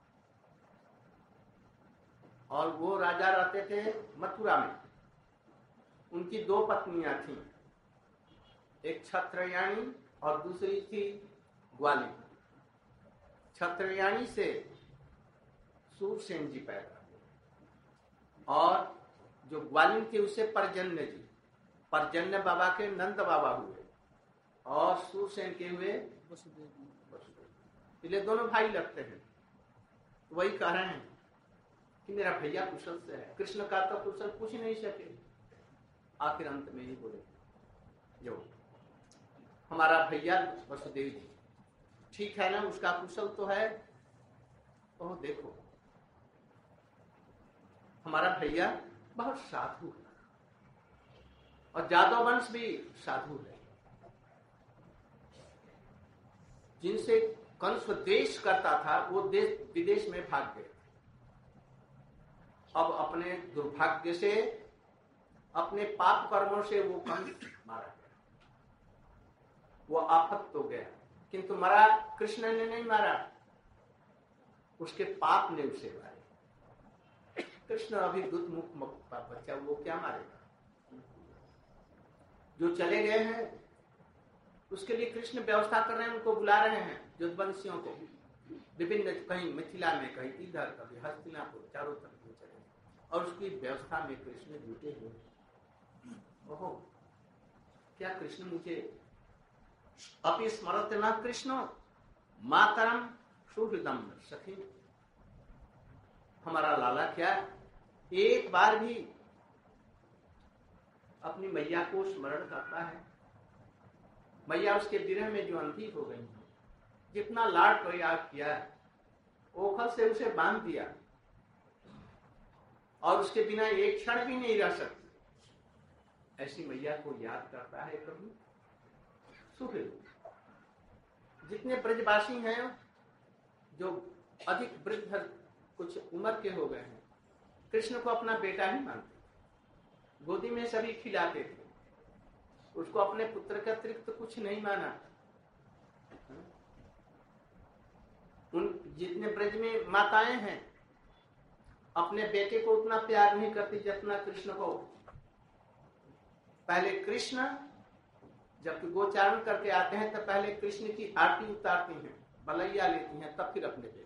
और वो राजा रहते थे मथुरा में। उनकी दो पत्नियां थीं, एक छत्रयाणी और दूसरी थी ग्वालिन। छत्रयाणी से सूरसेन जी पैदा हुए और जो ग्वालिन थी उसे परजन्य जी, परजन्य बाबा के नंद बाबा हुए और सूरसेन के हुए वसुदेव। इसलिए दोनों भाई लगते हैं। तो वही कह रहे हैं कि मेरा भैया कुशल से है। कृष्ण का तो कुशल पूछ नहीं सके, आखिर अंत में ही बोले जो हमारा भैया वसुदेव जी ठीक है ना, उसका कुशल तो है। तो देखो हमारा भैया बहुत साधु है और जादव वंश भी साधु है, जिनसे कंस द्वेष करता था वो देश विदेश में भाग गए। अब अपने दुर्भाग्य से, अपने पाप कर्मों से वो कंस मारा गया, वो आफत तो गया, किंतु मरा कृष्ण ने नहीं मारा, उसके पाप ने उसे मारे। कृष्ण अभी दूत मुख बच्चा, वो क्या मारेगा? जो चले गए हैं उसके लिए कृष्ण व्यवस्था कर रहे हैं, उनको बुला रहे हैं युद्धवंशियों को, विभिन्न कहीं मिथिला में, कहीं इधर, कभी हस्तिनापुर, चारों तरफ चले, और उसकी व्यवस्था में कृष्ण जुटे हुए। ओहो क्या कृष्ण मुझे अपि स्मरत न कृष्ण मातरम सुहृदम सखी, हमारा लाला क्या एक बार भी अपनी मैया को स्मरण करता है? मैया उसके विरह में जो अंधी हो गई है, जितना लाड प्रयाग किया, ओखल से उसे बांध दिया और उसके बिना एक क्षण भी नहीं रह सकती, ऐसी मैया को याद करता है कभी? सुहृद जितने ब्रजवासी हैं जो अधिक वृद्ध कुछ उम्र के हो गए हैं, कृष्ण को अपना बेटा ही मानते, गोदी में सभी खिलाते थे, उसको अपने पुत्र के अतिरिक्त तो कुछ नहीं माना। उन जितने ब्रज में माताएं हैं अपने बेटे को उतना प्यार नहीं करती जितना कृष्ण को। पहले कृष्ण जब गोचारण करके आते हैं तब पहले कृष्ण की आरती उतारती हैं, बलैया लेती हैं, तब फिर अपने बेटे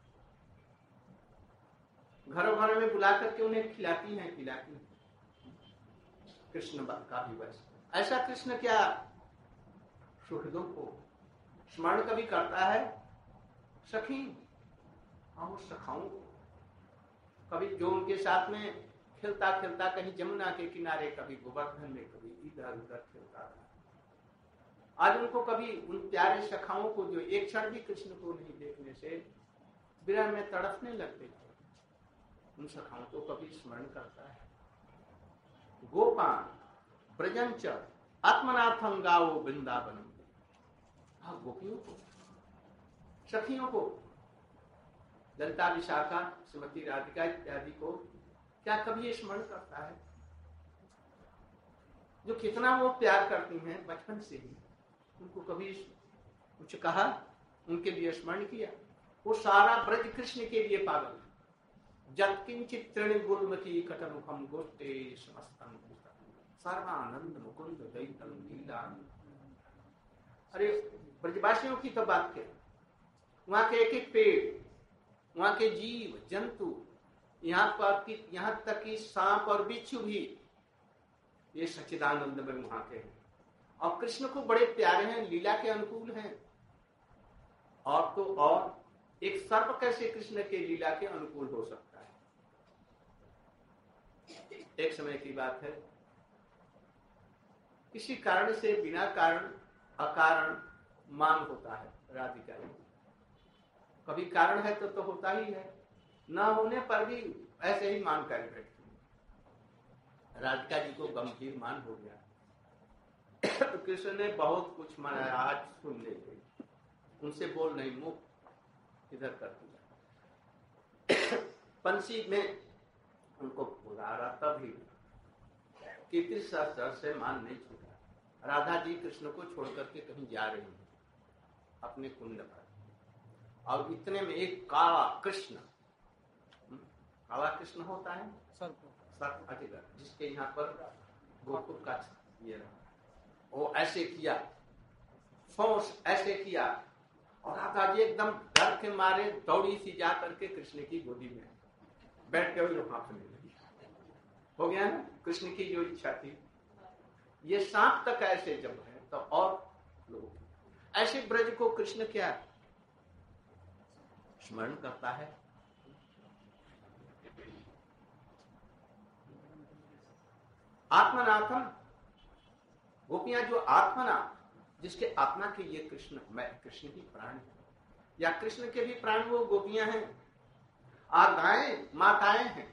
घरों घरों में बुला करके उन्हें खिलाती हैं खिलाती हैं। कृष्ण का भी बस ऐसा कृष्ण क्या सुहृदों को स्मरण कभी करता है? सखी और सखाओं को कभी जो उनके साथ में खेलता खेलता कहीं जमुना के किनारे, कभी गोवर्धन में, कभी इधर उधर खेलता था, आज उनको कभी उन प्यारे सखाओं को जो एक क्षण भी कृष्ण को नहीं देखने से विरह में तड़पने लगते थे, उन सखाओं को कभी स्मरण करता है? गोपान ब्रजंच आत्मनाथं गाओ वृंदावनम, गोपियों को, सखियों को, ललिता विशाखा श्रीमती राधिका इत्यादि को क्या कभी स्मरण करता है? जो कितना वो प्यार करती हैं बचपन से ही, उनको कभी कुछ कहा, उनके लिए स्मरण किया? वो सारा ब्रज कृष्ण के लिए पागल है। जत्किंचित तृण गुल्मकी कटमुखम गोष्ठे समस्तम सर्वानंद मुकुंद दैतम लीला, अरे ब्रजवासियों की तो बात क्या, वहां के एक एक पेड़, वहां के जीव जंतु, यहाँ पर कि यहाँ तक कि सांप और बिच्छू भी ये सच्चिदानंद में वहां के हैं और कृष्ण को बड़े प्यारे हैं, लीला के अनुकूल हैं। और तो और एक सर्प कैसे कृष्ण के लीला के अनुकूल हो सकता है। एक समय की बात है, किसी कारण से बिना कारण अकारण मान होता है राधिका जी। कभी कारण है तो तो होता ही है, ना होने पर भी ऐसे ही मान कर बैठती है। राधिका जी को गंभीर मान हो गया तो कृष्ण ने बहुत कुछ मनाया, आज सुन ले गई, उनसे बोल नहीं, मुख इधर कर दिया। पंछी में उनको बुला रहा तभी कीर्ति शास्त्र से मान नहीं छूटा। राधा जी कृष्ण को छोड़ करके कहीं जा रही हैं अपने कुंड पर, और इतने में एक काला कृष्ण, काला कृष्ण होता है सर्प, सर्प अजगर, जिसके यहाँ पर गोकुल का ये रहा, वो ऐसे किया, फोर्स ऐसे किया, और राधा जी एकदम डर के मारे दौड़ी सी जा करके कृष्ण की गोदी में बैठ के वो हाथने लगी। हो गया ना कृष्ण की जो इच्छा थी। ये सांप तक ऐसे जब है तो और लोग ऐसे ब्रज को कृष्ण क्या स्मरण करता है। आत्मनाथम, गोपियां जो आत्मनाथ, जिसके आत्मा के ये कृष्ण, मैं कृष्ण की प्राण हूं, या कृष्ण के भी प्राण वो गोपियां हैं, आगाएं माताएं हैं,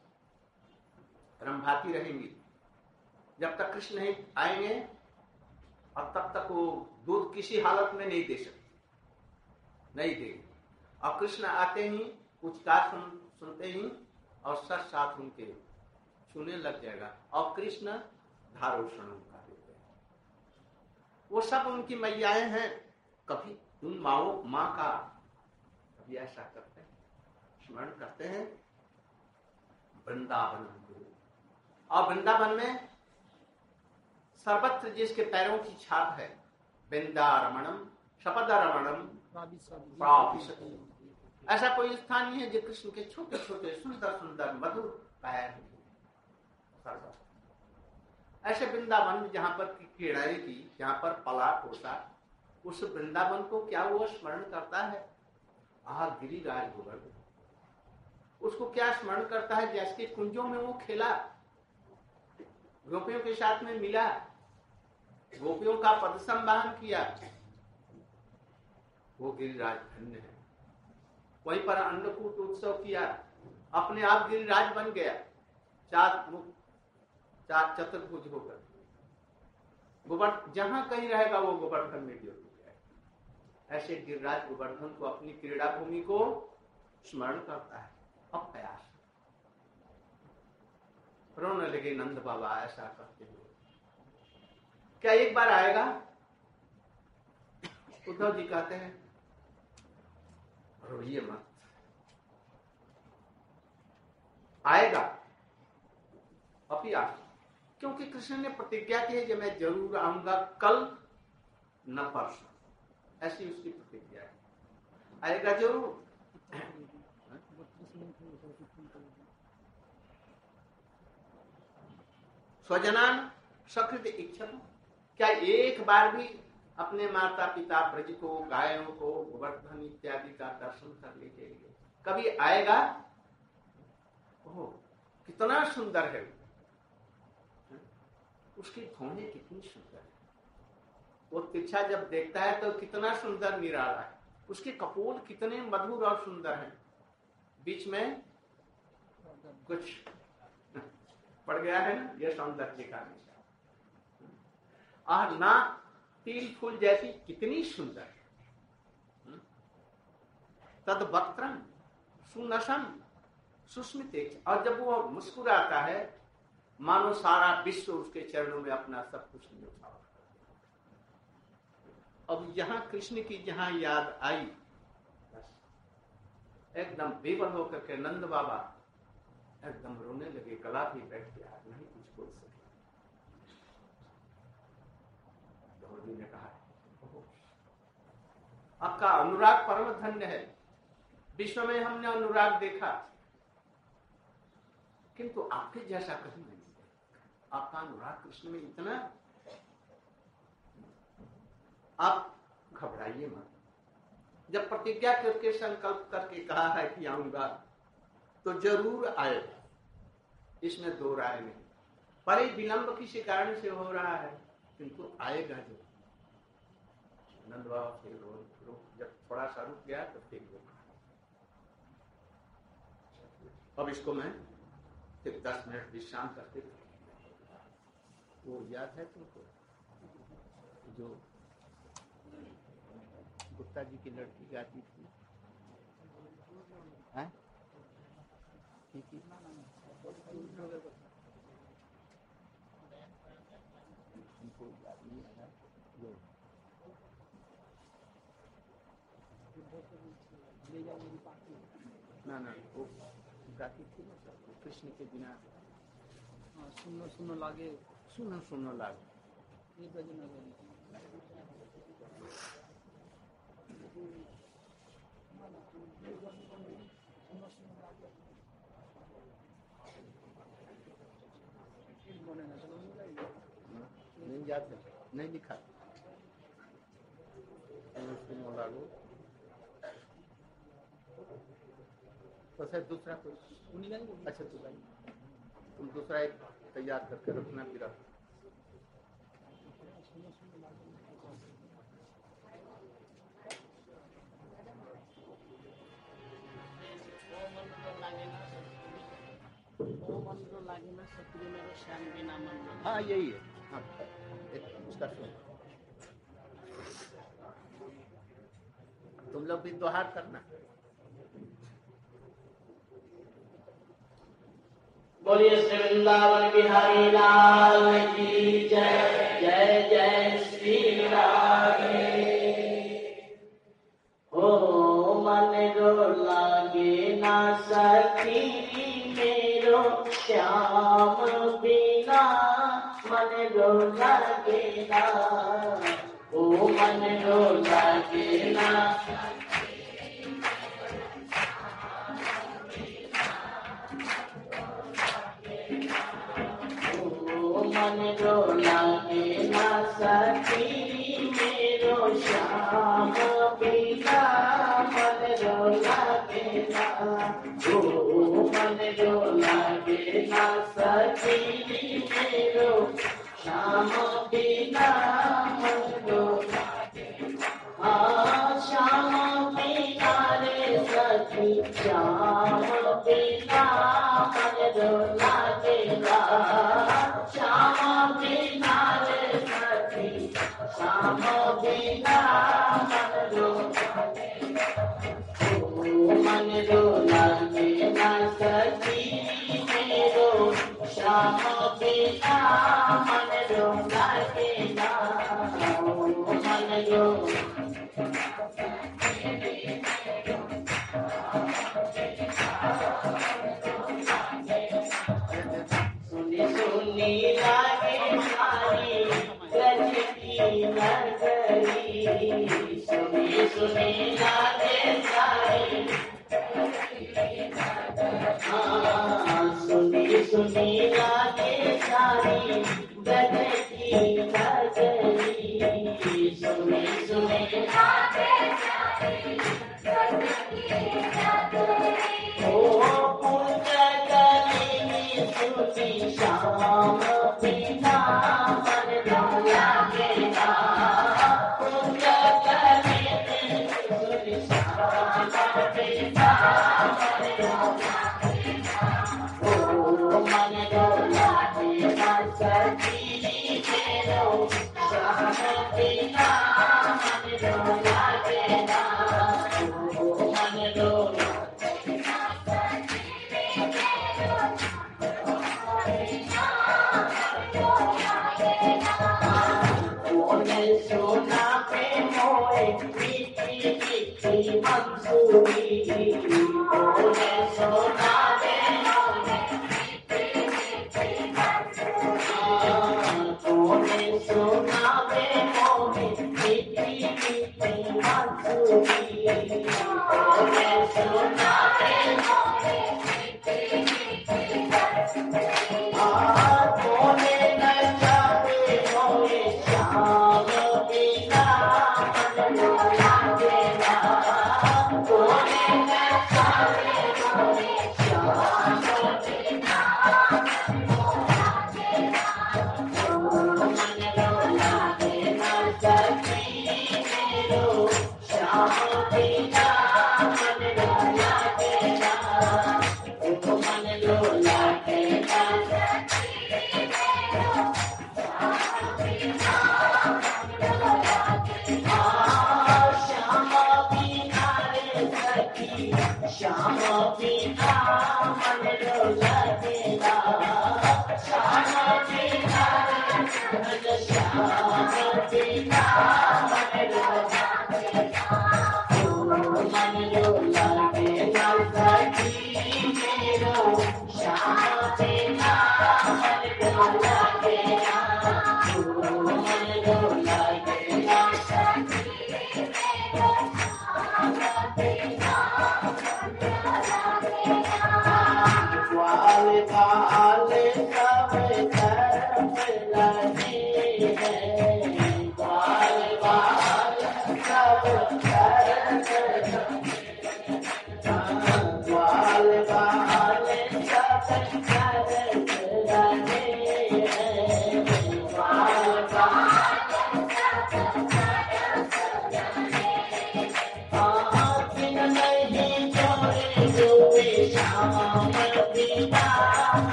रंभाती रहेंगी जब तक कृष्ण नहीं आएंगे, और तब तक वो दूध किसी हालत में नहीं दे सकते, नहीं देंगे। और कृष्ण आते ही उच्चार सुन, सुनते ही और सच साथ उनके छूने लग जाएगा, और कृष्ण धारोषण उनका देते हैं। वो सब उनकी मैयाएं हैं। कभी उन माओ माँ का कभी ऐसा करते हैं, स्मरण करते हैं वृंदावन को, और वृंदावन में सर्वत्र जिसके पैरों की छाप है, वृंदारमणम शपदरमणम प्रापिशति, ऐसा कोई स्थान नहीं है जो कृष्ण के छोटे छोटे सुंदर सुंदर मधुर पैर हैं। ऐसे वृंदावन में जहां पर क्रीड़ाएं की, जहां पर पला पोसा, उस वृंदावन को क्या वो स्मरण करता है? आह गिरिराज गोवर्धन, उसको क्या स्मरण करता है? जैसे कुंजों में वो खेला, गोपियों के साथ में मिला, गोपियों का पद संवाहन किया, वो गिरिराज धन्य है। वहीं पर अन्नकूट उत्सव किया, अपने आप गिरिराज बन गया, चार मुख चार चतुर्भुज होकर। गोवर्धन जहां कहीं रहेगा वो गोवर्धन में गिर जाएगा। ऐसे गिरिराज गोवर्धन को, अपनी क्रीड़ा भूमि को स्मरण करता है। अब प्रयास रोने लगे नंद बाबा ऐसा करते हुए। क्या एक बार आएगा? उद्धव जी कहते हैं रोइए मत, आएगा अभी आ, क्योंकि कृष्ण ने प्रतिज्ञा की है कि मैं जरूर आऊंगा, कल न परसों, ऐसी उसकी प्रतिज्ञा है। आएगा जरूर। स्वजनान सकृत इच्छत, क्या एक बार भी अपने माता पिता ब्रज को, गायों को, गोवर्धन इत्यादि का दर्शन करने के लिए कभी आएगा? ओह कितना सुंदर है, उसकी धोने कितनी सुंदर है, वो तिरछा जब देखता है तो कितना सुंदर निराला है, उसके कपोल कितने मधुर और सुंदर हैं, बीच में कुछ पड़ गया है ना, यह सौंदर्य का निशान। और ना तिल फूल जैसी कितनी सुंदर है, तद वक्त्रम सुनसम सुस्मित, और जब वो मुस्कुराता है मानो सारा विश्व उसके चरणों में अपना सब कुछ न्यौछावर कर दिया। अब यहां कृष्ण की जहां याद आई, एकदम बेबल होकर के नंद बाबा एकदम रोने लगे, गला भी बैठ गया, नहीं कुछ बोल सके। गौरी ने कहा आपका अनुराग परम धन्य है। विश्व में हमने अनुराग देखा, किंतु आपके जैसा कहीं नहीं। आपका अनुराग कृष्ण में इतना, आप घबराइए मत। जब प्रतिज्ञा करके संकल्प करके कहा है कि आऊंगा तो जरूर आएगा, इसमें दो राय नहीं। पर एक विलंब किसी कारण से हो रहा है, किंतु आएगा जो। नंद बाबा फिर रो, जब थोड़ा सा रुक गया तो फिर वो। अब इसको मैं फिर दस मिनट विश्राम करते। वो याद है तुमको जो गुप्ता जी की लड़की गाती थी, हैं? ना ना वो गाती थी ना कृष्ण के बिना। सुनो सुनो लागे, सुनो सुनो लागे। ये भजन है। नहीं याद है, नहीं लिखा। सुनो लागो तो सर दूसरा कोई। अच्छा तो भाई तुम दूसरा एक तैयार करके रखना फिर। हाँ यही है। हाँ उसका सुन, तुम लोग भी दोहार करना। बोलिए श्री वृंदावन बिहारी लाल की जय। जय जय श्री राधे। ओ मन रो लागे ना सखी मेरो श्याम बिना, मन रो लागे ना। ओ मन रो लागे ना, मन रो लागे ना सखी मेरो श्याम बिना, मन रो लागे ना। ओ मन रो लागे ना सखी मेरो श्याम बिना, मन रो लागे। हाँ श्याम बिना रे सखी, श्याम बिना मन रो लागेगा। श्याम बिना रे सखी, श्याम बिना मन रो लागेगा। ओ मन रो लागे ना सखी मेरो श्याम बिना, मन रो लागेगा। ओ मन रो सुनी सुनी लागे सारी ब्रज की नगरी। सुनी सुनी लागे सारी, हाँ सुनी सुनी लागे सारी ब्रज की नगरी। सुनी सुनी लागे सारी ब्रज की नगरी। ओ पूज करेगी सुनी श्याम बिना, मन रो लागेगा। पूज करेगी सुनी श्याम बिना, मन रो लागेगा। ओ मन रो लागेगा सखी मेरो श्याम बिना, मन रो लागेगा। ओ मन रो सोना पे मोए मीठी मीठी मंसूरी। बोले सोना पे मोए मीठी मीठी मंसूरी। बोले सोना पे मोए मीठी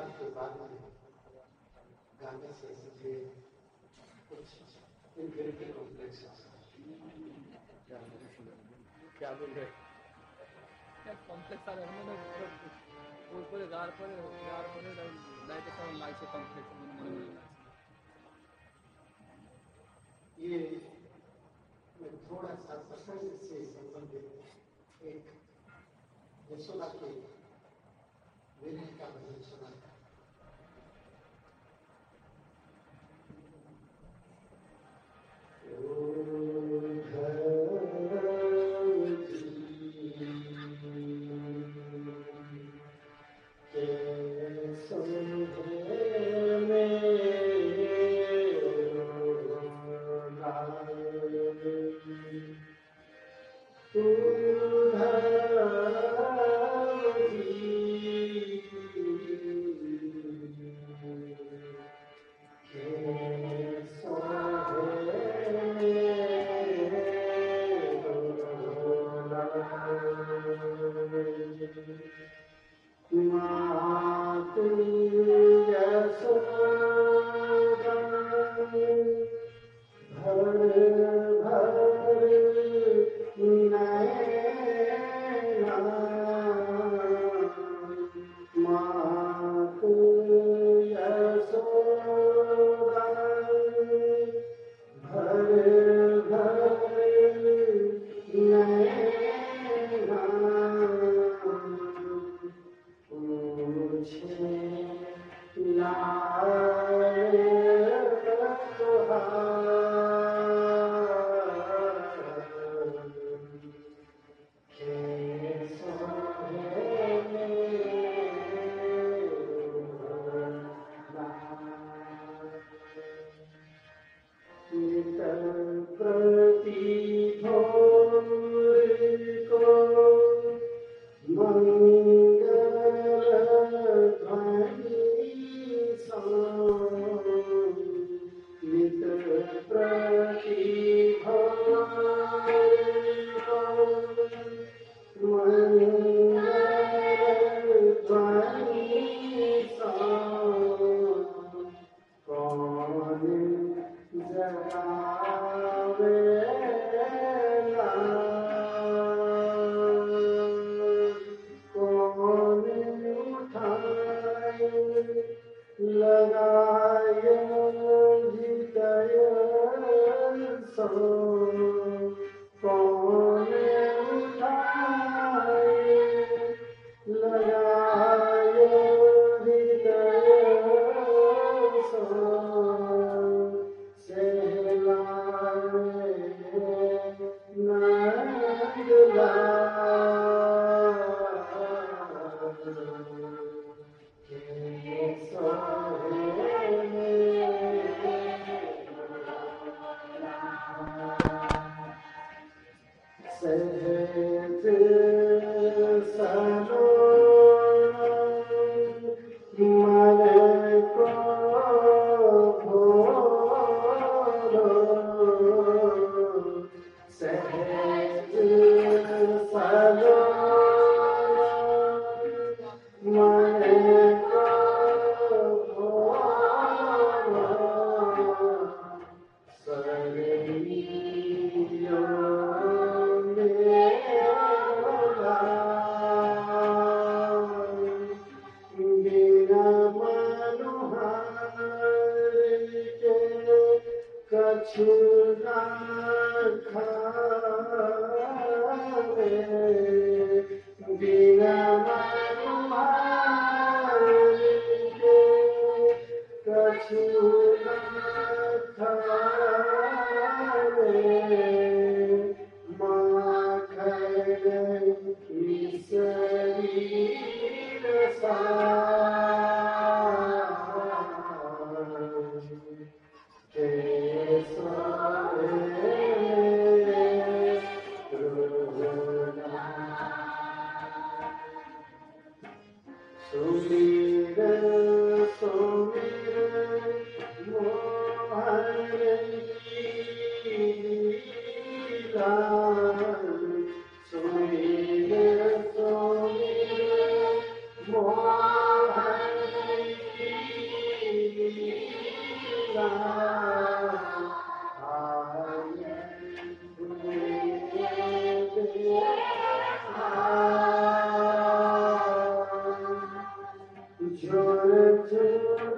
के बाद में गाने से मुझे कुछ इन्फिनिटी कॉम्प्लेक्स क्या बोल रहे কমপ্লেক্স আর এমন উপরে যাওয়ার পরে যাওয়ার পরে লাইটে কেমন লাগছে কমপ্লেক্স মনে মনে লাগছে ये मैं थोड़ा सा प्रसंग से संबंधित एक यशोदा के विनय का भजन सुना था। सुमिर सुमिर मोहन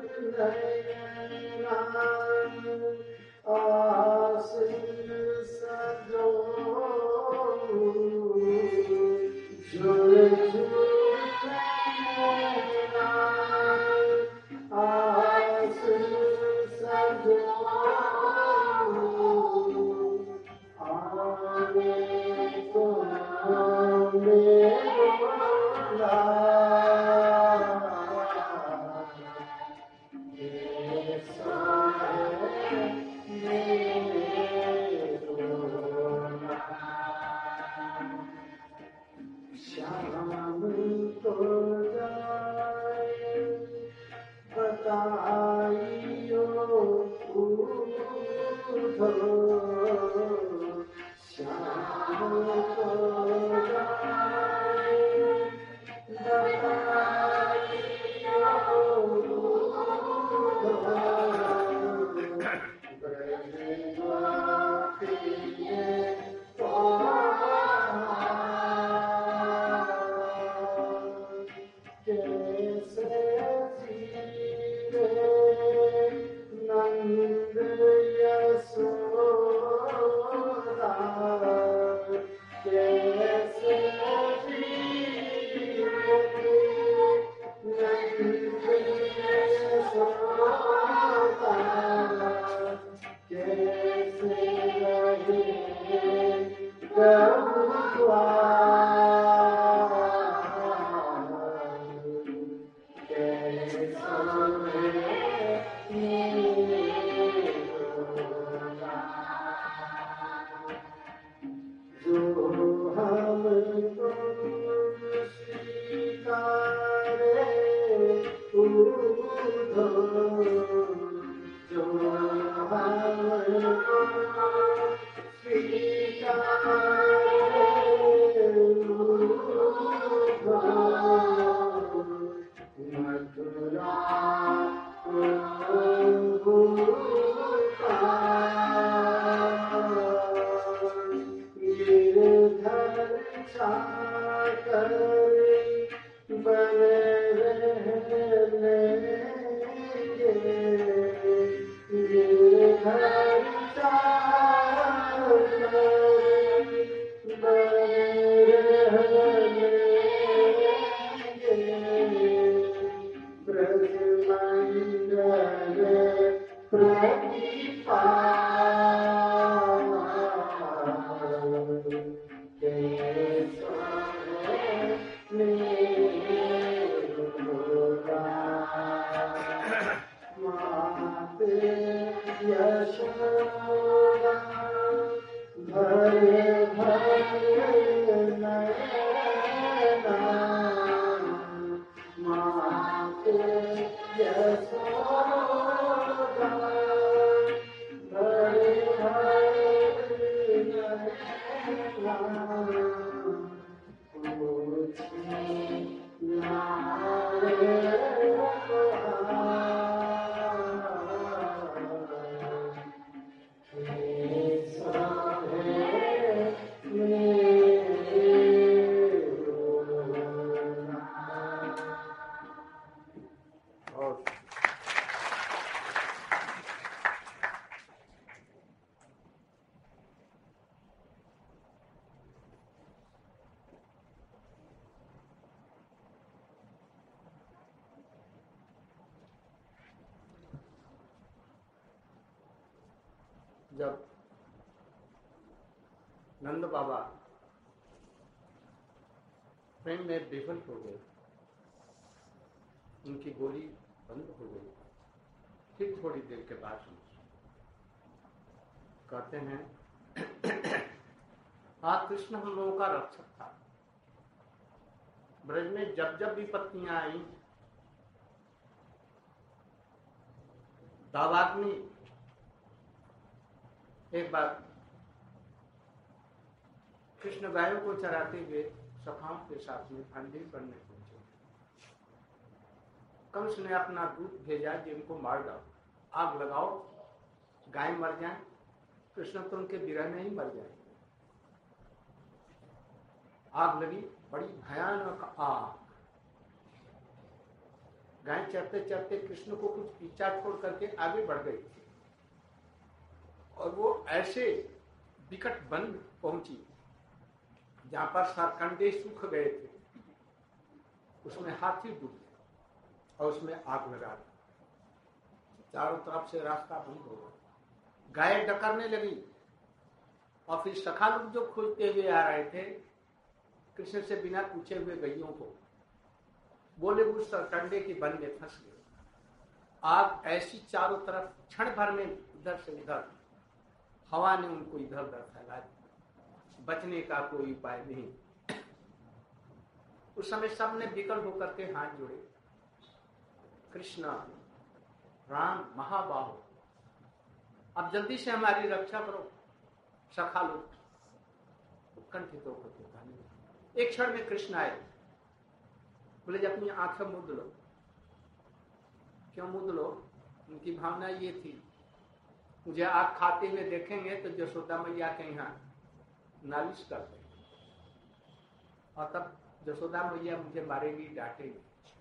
जब नंद बाबा प्रेम में विफल हो गए, उनकी गोली बंद हो गई, फिर थोड़ी देर के बाद कहते हैं हाँ, कृष्ण हम लोगों का रक्षक था। ब्रज में जब जब विपत्तियां आई, दावाग्नि एक बार कृष्ण गायों को चराते हुए सखाओं के साथ में अंधेर करने पहुंचे। कंस ने अपना दूत भेजा कि इनको मार डालो, आग लगाओ, गाय मर जाए, कृष्ण तो उनके विरह में ही मर जाए। आग लगी, बड़ी भयानक आग, गाय चरते चरते कृष्ण को कुछ पीछा छोड़ करके आगे बढ़ गई और वो ऐसे विकट वन पहुंची जहां पर सरकंडे सूख गए थे, उसमें हाथी डूब गए और उसमें आग लगा दी। चारों तरफ से रास्ता बंद हो गया, गाय डकरने लगी और फिर सखा लोग जो खोजते हुए आ रहे थे कृष्ण से बिना पूछे हुए गैयों को, बोले उस सरकंडे की बन में फंस गए। आग ऐसी चारों तरफ क्षण भर में इधर से उधर, हवा ने उनको इधर उधर फैला दिया, बचने का कोई उपाय नहीं। उस समय सबने विकल होकर के हाथ जोड़े, कृष्ण राम महाबाहो, अब जल्दी से हमारी रक्षा करो। सखा लोग उत्कंठित होकर एक क्षण में कृष्ण आए, बोले जब अपनी आंखें मूंद लो। क्यों मूंद लो? उनकी भावना ये थी, मुझे आग खाते हुए देखेंगे तो यशोदा मैया के यहाँ नालिश कर देंगे और तब यशोदा मैया मुझे मारेगी, डांटेगी।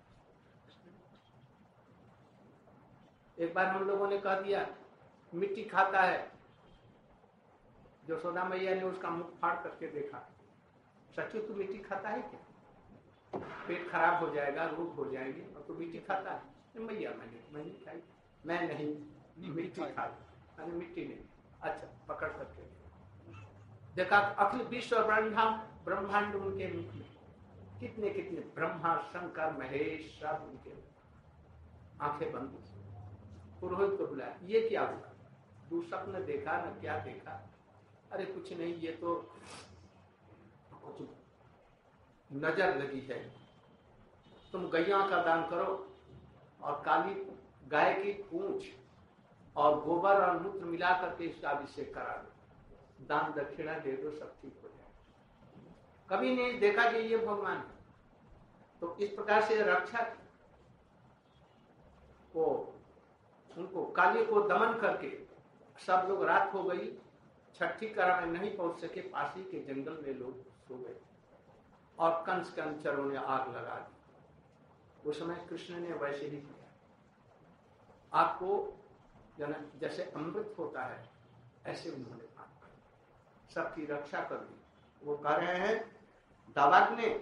एक बार हम लोगों ने कह दिया मिट्टी खाता है, यशोदा मैया ने उसका मुख फाड़ करके देखा, सचू तू मिट्टी खाता है क्या? पेट खराब हो जाएगा, रोग हो जाएंगे और तू मिट्टी खाता है? मैया मैंने मैं नहीं खाई, मैं नहीं मिट्टी खा मैंने मिट्टी नहीं। अच्छा, पकड़ करके देखा अखिल विश्व और ब्रह्मांड ब्रह्मांड उनके मुख में, कितने कितने ब्रह्मा शंकर महेश सब उनके आंखें बंद। पुरोहित को बुलाया, ये क्या हुआ? तू सपने देखा न क्या देखा? अरे कुछ नहीं, ये तो कुछ नजर लगी है, तुम गैया का दान करो और काली गाय की पूंछ और गोबर और मूत्र मिला करके इसका अभिषेक करा दो, दान दक्षिणा दे दो, सब ठीक हो जाए। कभी नहीं देखा कि ये भगवान है। तो इस प्रकार से रक्षा को उनको काली को दमन करके सब लोग, रात हो गई, छठी करा में नहीं पहुंच सके, पासी के जंगल में लोग सो गए और कंस के अनुचरों ने आग लगा दी। उस समय कृष्ण ने वैसे ही किया, आपको जैसे अमृत होता है ऐसे उन्होंने काम किया, सबकी रक्षा कर दी। वो कह रहे हैं दावाग ने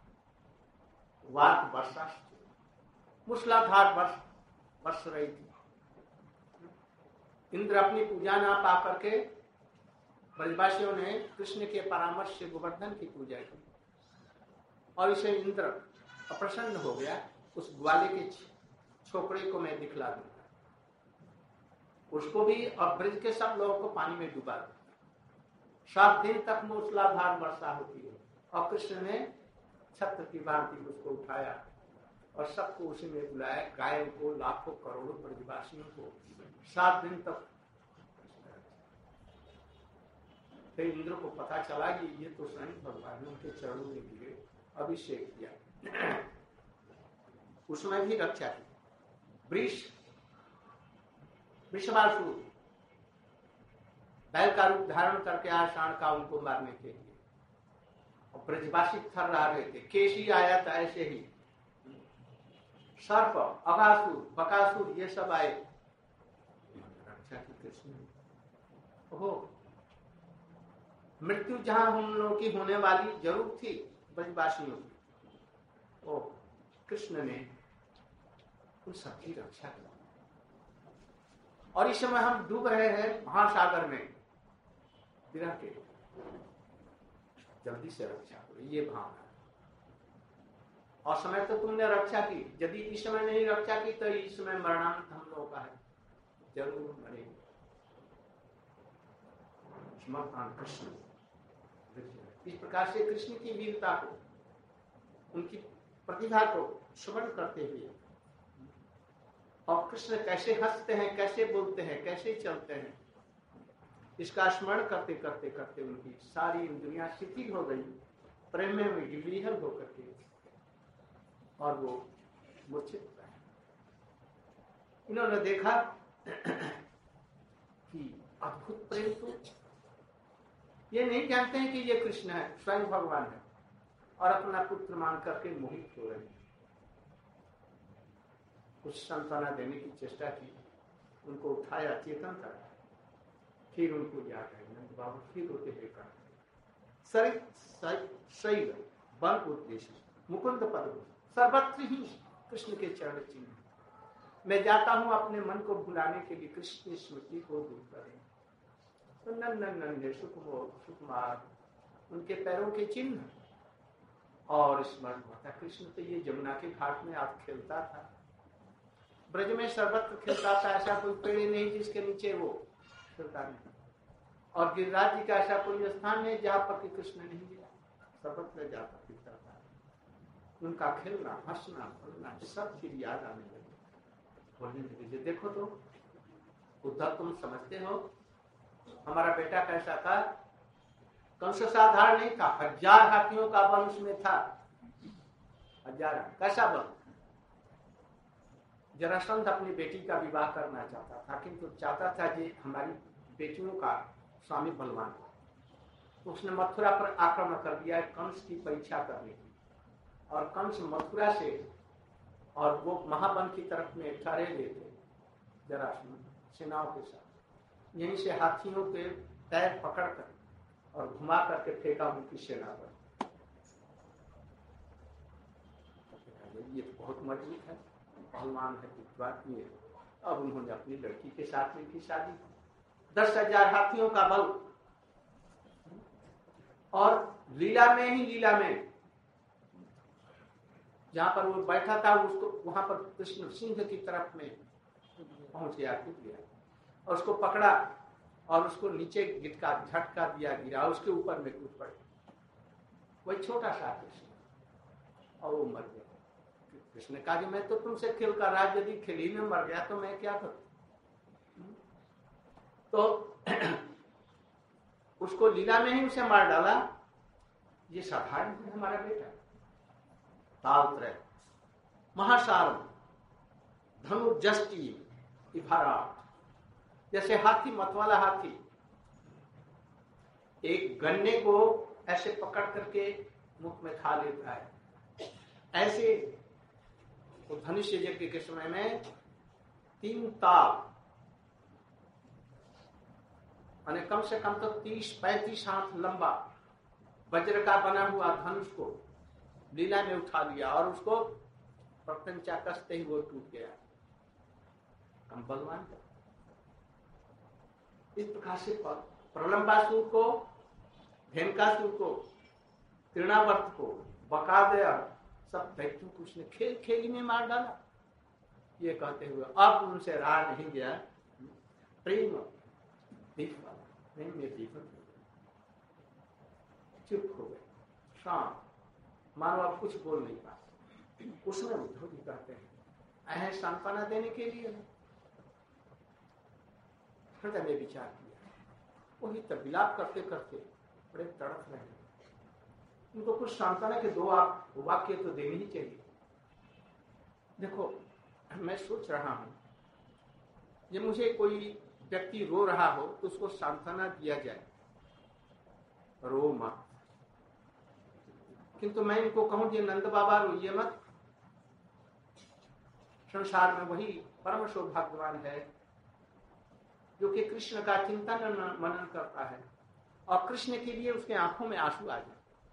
वात वर्षा मूसलाधार वर्ष वर्ष रही थी। इंद्र अपनी पूजा ना पा करके ब्रजवासियों ने कृष्ण के परामर्श से गोवर्धन की पूजा की और इसे इंद्र अप्रसन्न हो गया। उस ग्वाले के छोकरे को मैं दिखला दूंगा, उसको भी और ब्रज के सब लोगों को पानी में डुबा दूंगा। सात दिन तक मूसलाधार वर्षा होती है और कृष्ण ने छत्र की भांति उसको उठाया और सबको उसी में बुलाया, गायों को, लाखों करोड़ों ब्रजवासियों को, सात दिन तक। फिर इंद्र को पता चला कि ये तो स्वयं भगवान ने उनके चरणों में गिरे, अभिषेक किया, उसमें भी रक्षा की। वृष वृषभासुर बैल का रूप धारण करके आषाढ़ का उनको मारने के लिए, और ब्रजवासी थर रह रहे थे। केशी आया था ऐसे ही, सर्प, अगासुर, बकासुर, ये सब आए, रक्षा की कृष्ण। ओहो, मृत्यु जहां हम लोगों की होने वाली जरूर थी ब्रजवासियों की, ओ कृष्ण ने उन सबकी रक्षा की। और इस समय हम डूब रहे हैं महासागर में विरह के, जल्दी से रक्षा करो, ये भावना। और समय तो तुमने रक्षा की, यदि इस समय नहीं रक्षा की तो इस समय मरणांत हम लोगों का है, जरूर मरेंगे। स्मरण कृष्ण, इस प्रकार से कृष्ण की वीरता को, उनकी प्रतिभा को स्मरण करते हुए, और कृष्ण कैसे हंसते हैं, कैसे बोलते हैं, कैसे चलते हैं, इसका स्मरण करते करते करते उनकी सारी इंद्रियां शिथिल हो गई, प्रेम में विलीन होकर के, और वो मूर्छित हो गए। इन्होंने देखा कि अद्भुत प्रेम, तो ये नहीं जानते हैं कि ये कृष्ण है, स्वयं भगवान है, और अपना पुत्र मान करके मोहित हो रहे हैं। कुछ सांत्वना देने की चेष्टा की, उनको उठाया, चेतन करा, फिर उनको याद है नंद बाबा फिर रोते हुए कहा शैल बल उद्देश्य मुकुंद पद सर्वत्र ही कृष्ण के चरण चिन्ह। मैं जाता हूं अपने मन को भुलाने के लिए, कृष्ण की स्मृति को दूर करें। तो नंदन नंदे सुकुमार उनके पैरों के चिन्ह और स्मरण होता। कृष्ण तो ये जमुना के घाट में आप खेलता था, ब्रज में सर्वत्र खेलता था, ऐसा कोई पेड़ नहीं जिसके नीचे वो खेलता नहीं, और गिरिराज जी का ऐसा कोई स्थान नहीं जहां पर कि कृष्ण नहीं गया, सर्वत्र जाता फिरता था। उनका खेलना, हंसना, बोलना सब फिर याद आने लगे। बोलने लगे, देखो तो उद्धव, तुम समझते हो हमारा बेटा कैसा था? कंस साधारण नहीं था, हजार हाथियों का बल उसमें था, हजार। कैसा बल? जरासंध अपनी बेटी का विवाह करना चाहता था, किंतु चाहता था कि हमारी बेटियों का स्वामी बलवान। उसने मथुरा पर आक्रमण कर दिया कंस की परीक्षा करने की, और कंस मथुरा से और वो महावन की तरफ में ठहरे हुए थे जरासंध सेनाओं के साथ। यहीं से हाथियों के पैर पकड़कर और घुमा करके फेंका उनकी सेना पर। ये तो बहुत मजबूत है, पहलवान है, विद्वान है। अब उन्होंने अपनी लड़की के साथ में की शादी, दस हजार हाथियों का बल, और लीला में ही लीला में जहां पर वो बैठा था उसको वहां पर कृष्ण सिंह की तरफ में पहुंच गया, कूद गया और उसको पकड़ा और उसको नीचे गिटका झटका दिया, गिरा, उसके ऊपर में कूद पड़े। वही छोटा सा कृष्ण, और वो मर गया। कृष्ण कहा कि मैं तो तुमसे खेल कर रहा, यदि खेली में मर गया तो मैं क्या करूं? तो उसको लीला में ही उसे मार डाला। ये साधारण है हमारा बेटा। तालत्रय महासारम धनु जस्टी इभाराट, जैसे हाथी, मतवाला हाथी एक गन्ने को ऐसे पकड़ करके मुख में खा लेता है, ऐसे तो धनुष यज्ञ के समय में तीन ताल माने कम से कम तो तीस पैंतीस हाथ लंबा वज्र का बना हुआ धनुष को लीला में उठा लिया, और उसको प्रत्यंचा कसते ही वो टूट गया। हम बलवान थे। इस प्रकार से प्रलंबासुर को, धेनकासुर को, तृणावर्त को, बकादय सब दैत्यों को उसने खेल खेली में मार डाला। ये कहते हुए अब उनसे रहा नहीं गया, प्रेम प्रेम में दीपक चुप हो गए, शांत, मानो अब कुछ बोल नहीं पाते। उसमें उद्धव जी कहते हैं अह सांत्वना देने के लिए हृदय में विचार किया, वही तब विलाप करते करते बड़े तड़प रहे। उनको कुछ सांत्वना के दो आप वाक्य तो देने ही चाहिए। देखो, मैं सोच रहा हूं जब मुझे कोई व्यक्ति रो रहा हो तो उसको सांत्वना दिया जाए, रो मत। किंतु मैं इनको कहूं कि नंद बाबा रोइए मत, संसार में वही परम सौभाग्यवान है जो कि कृष्ण का चिंतन मनन करता है और कृष्ण के लिए उसके आंखों में आंसू आ जाए।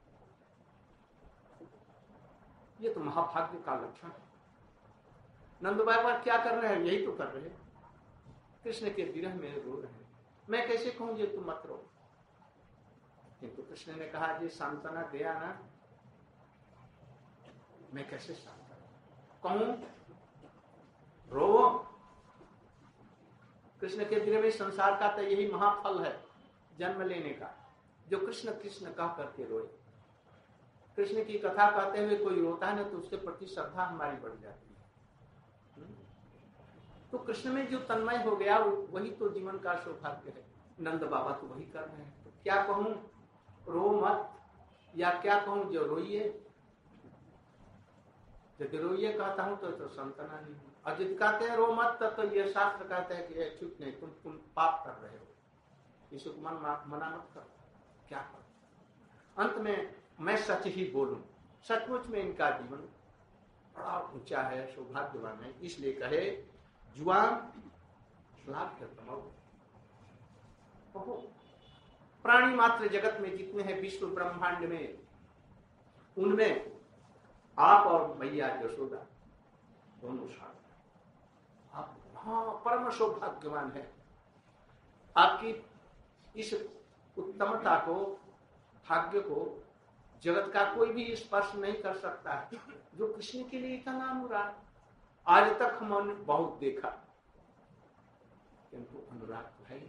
ये तो महाभाग्य का लक्षण है। नंद बाबा क्या कर रहे हैं? यही तो कर रहे हैं, कृष्ण के विरह में रो रहे हैं। मैं कैसे कहूं ये तुम मत रो? किंतु कृष्ण ने कहा जी सांत्वना दिया ना, मैं कैसे सांत्वना कहूं? रो। कृष्ण के विरह में संसार का तो यही महाफल है जन्म लेने का, जो कृष्ण कृष्ण कह करके रोए। कृष्ण की कथा कहते हुए कोई रोता है ना तो उसके प्रति श्रद्धा हमारी बढ़ जाती है। तो कृष्ण में जो तन्मय हो गया वही तो जीवन का सौभाग्य है। नंद बाबा तो वही कर रहे हैं। तो क्या कहूं? रो मत, या क्या कहूं जो रोइए? यदि रोइए कहता हूं तो, तो सांत्वना नहीं। और यदि कहते हैं रो मत तो ये शास्त्र कहते हैं कि चुप नहीं, तुम तुम पाप कर रहे हो, इसको मन मना मत करो। क्या करो? अंत में मैं सच ही बोलूं, सचमुच में इनका जीवन बड़ा ऊंचा है, सौभाग्यवान है। इसलिए कहे जुआन लाभ प्राणी मात्र जगत में जितने हैं विश्व ब्रह्मांड में, उनमें आप और मैया यशोदा दोनों साथ आप हाँ परम सौभाग्यवान है। आपकी इस उत्तमता को, भाग्य को जगत का कोई भी स्पर्श नहीं कर सकता है, जो कृष्ण के लिए इतना अनुराग। आज तक हमने बहुत देखा, किंतु अनुराग तो है ही।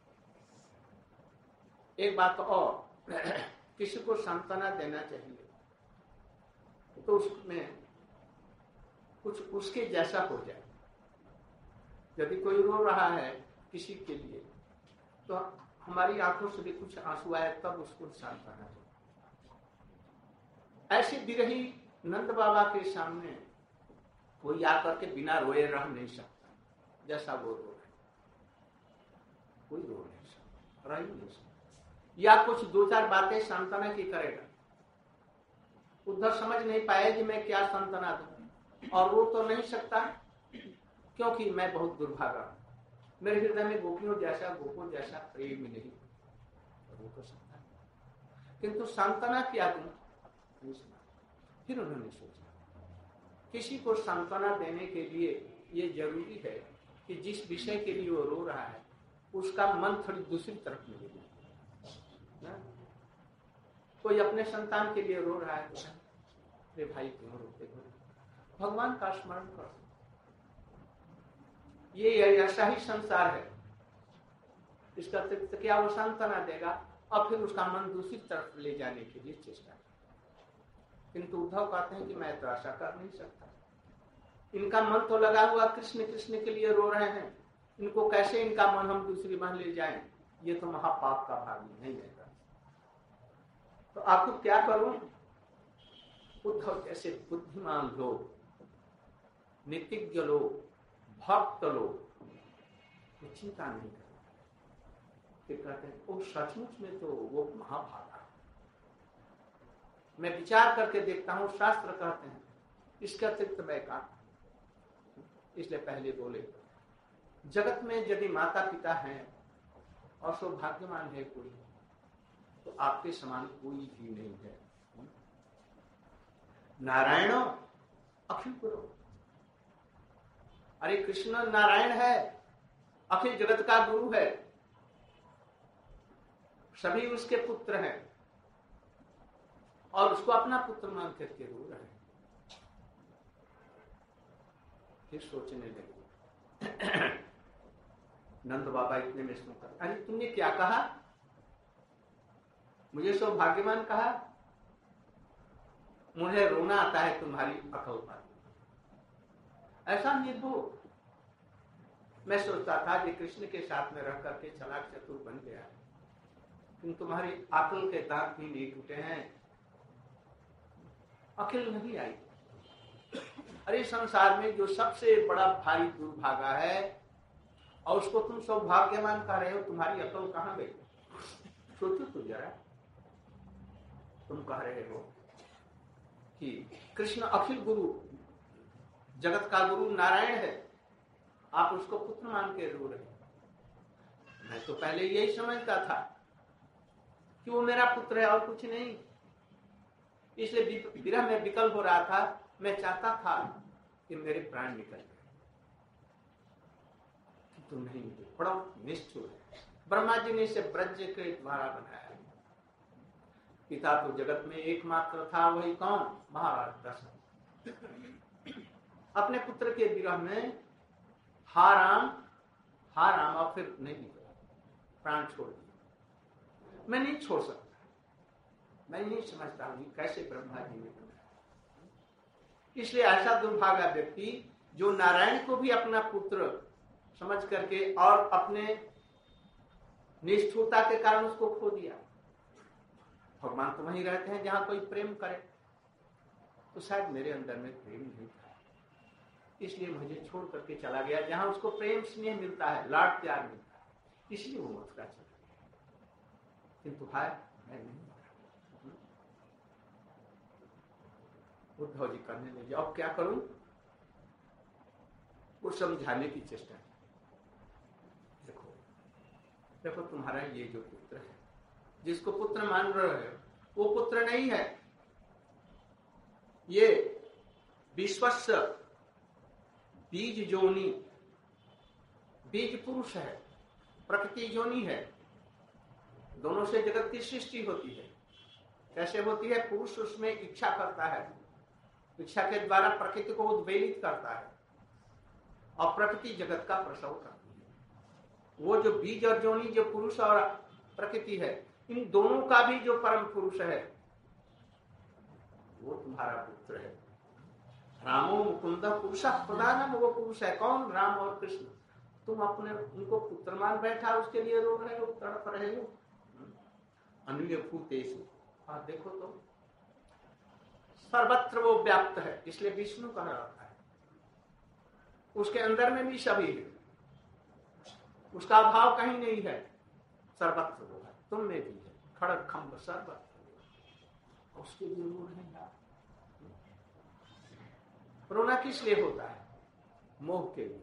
एक बात और, किसी को सांत्वना देना चाहिए तो उसमें कुछ उसके जैसा हो जाए। यदि कोई रो रहा है किसी के लिए, तो हमारी आंखों से भी कुछ आंसू आए तब उसको सांत्वना दो। ऐसे बिरही नंद बाबा के सामने कोई आकर के बिना रोए रह नहीं सकता, जैसा वो रो रहे, कोई रो नहीं सकता, रह ही नहीं सकता। या कुछ दो चार बातें सांत्वना की करेगा, उधर समझ नहीं पाए कि मैं क्या सांत्वना दूं, और रो तो नहीं सकता क्योंकि मैं बहुत दुर्भागा हूं, मेरे हृदय में गोपियों जैसा गोपों जैसा प्रेम नहीं, रो तो सकता है, किंतु सांत्वना क्या दूं नहीं सुना। फिर उन्होंने सोचा किसी को सांत्वना देने के लिए ये जरूरी है कि जिस विषय के लिए वो रो रहा है उसका मन थोड़ी दूसरी तरफ में ले। कोई अपने संतान के लिए रो रहा है, अरे भाई क्यों रोते हो, भगवान का स्मरण करो। ये ऐसा ही संसार है, इसका अतिरिक्त क्या वो सांत्वना देगा और फिर उसका मन दूसरी तरफ ले जाने के लिए चेष्टा। किंतु उद्धव कहते हैं कि मैं तो ऐसा कर नहीं सकता, इनका मन तो लगा हुआ कृष्ण कृष्ण के लिए रो रहे हैं, इनको कैसे इनका मन हम दूसरी बार ले जाएं, ये तो महापाप का भाग नहीं है। तो आपको क्या करूं? उद्धव जैसे बुद्धिमान लोग, नीतिज्ञ लोग, भक्त लोग वो चिंता नहीं करते, कहते हैं वो सचमुच में तो वो महाभागा। मैं विचार करके देखता हूं, शास्त्र कहते हैं इसके अतिरिक्त मैं का। इसलिए पहले बोले जगत में यदि माता पिता हैं और सौभाग्यमान है कोई, तो आपके समान कोई भी नहीं है। नारायण अखिल गुरु, अरे कृष्ण नारायण है, अखिल जगत का गुरु है, सभी उसके पुत्र हैं और उसको अपना पुत्र मान करके रो रहे हैं। फिर सोचने लगे नंद बाबा इतने में सुनकर, अरे तुमने क्या कहा, मुझे सौभाग्यवान कहा, मुझे रोना आता है तुम्हारी अकल पर। ऐसा निर्भोग मैं सोचता था कि कृष्ण के साथ में रह करके चालाक चतुर बन गया, लेकिन तुम्हारी अकल के दांत भी नहीं टूटे हैं, अकल नहीं आई। अरे संसार में जो सबसे बड़ा भारी दुर्भागा है और उसको तुम सौभाग्यवान कह रहे हो, तुम्हारी अकल कहां गई? सोचो तो जरा, तुम कह रहे हो कि कृष्ण अखिल गुरु, जगत का गुरु नारायण है, आप उसको पुत्र मान के रो रहे। मैं तो पहले यही समझता था कि वो मेरा पुत्र है और कुछ नहीं, इसलिए विरह में विकल हो रहा था। मैं चाहता था कि मेरे प्राण निकल जाए, तो नहीं, बड़ा निष्ठुर है। ब्रह्मा जी ने इसे ब्रज के द्वारा बनाया। पिता तो जगत में एकमात्र था, वही कौन? महाराज दशरथ। अपने पुत्र के विरह में हा राम हा राम और फिर नहीं निकला, प्राण छोड़ दिया। मैं नहीं छोड़ सकता, मैं नहीं समझता हूं कैसे ब्रह्मा जी ने बनाया। इसलिए ऐसा दुर्भागा व्यक्ति जो नारायण को भी अपना पुत्र समझ करके और अपने निष्ठुरता के कारण उसको खो दिया। भगवान तो वहीं रहते हैं जहां कोई प्रेम करे, तो शायद मेरे अंदर में प्रेम नहीं था, इसलिए मुझे छोड़ करके चला गया जहां उसको प्रेम स्नेह मिलता है, लाड प्यार मिलता है, इसलिए वो मथुरा चला गया। किंतु हाय मैं नहीं, उद्धव जी करने लगे, अब क्या करूं? वो समझाने की चेष्टा की। देखो देखो तुम्हारा ये जो पुत्र है, जिसको पुत्र मान रहे हो, वो पुत्र नहीं है। ये विश्वस्य बीज जोनी, बीज पुरुष है, प्रकृति जोनी है। दोनों से जगत की सृष्टि होती है। कैसे होती है? पुरुष उसमें इच्छा करता है, इच्छा के द्वारा प्रकृति को उद्वेलित करता है और प्रकृति जगत का प्रसव करती है। वो जो बीज और जोनी, जो पुरुष और प्रकृति है, इन दोनों का भी जो परम पुरुष है वो तुम्हारा पुत्र है। रामो मुकुंद पुरुष प्रधानम, वो पुरुष है। कौन? राम और कृष्ण। तुम अपने उनको पुत्र मान बैठा, उसके लिए रो रहे हो, तड़प रहे हो। अन्य भूतेषु, हाँ देखो तो सर्वत्र वो व्याप्त है, इसलिए विष्णु कहा जाता है। उसके अंदर में भी सभी है, उसका अभाव कहीं नहीं है। सर्वत्र वो है, तुम में भी है। खड़ग खम्भ सर्वत्र, उसके लिए रो रहे हैं। रोना किस लिए होता है? मोह के लिए।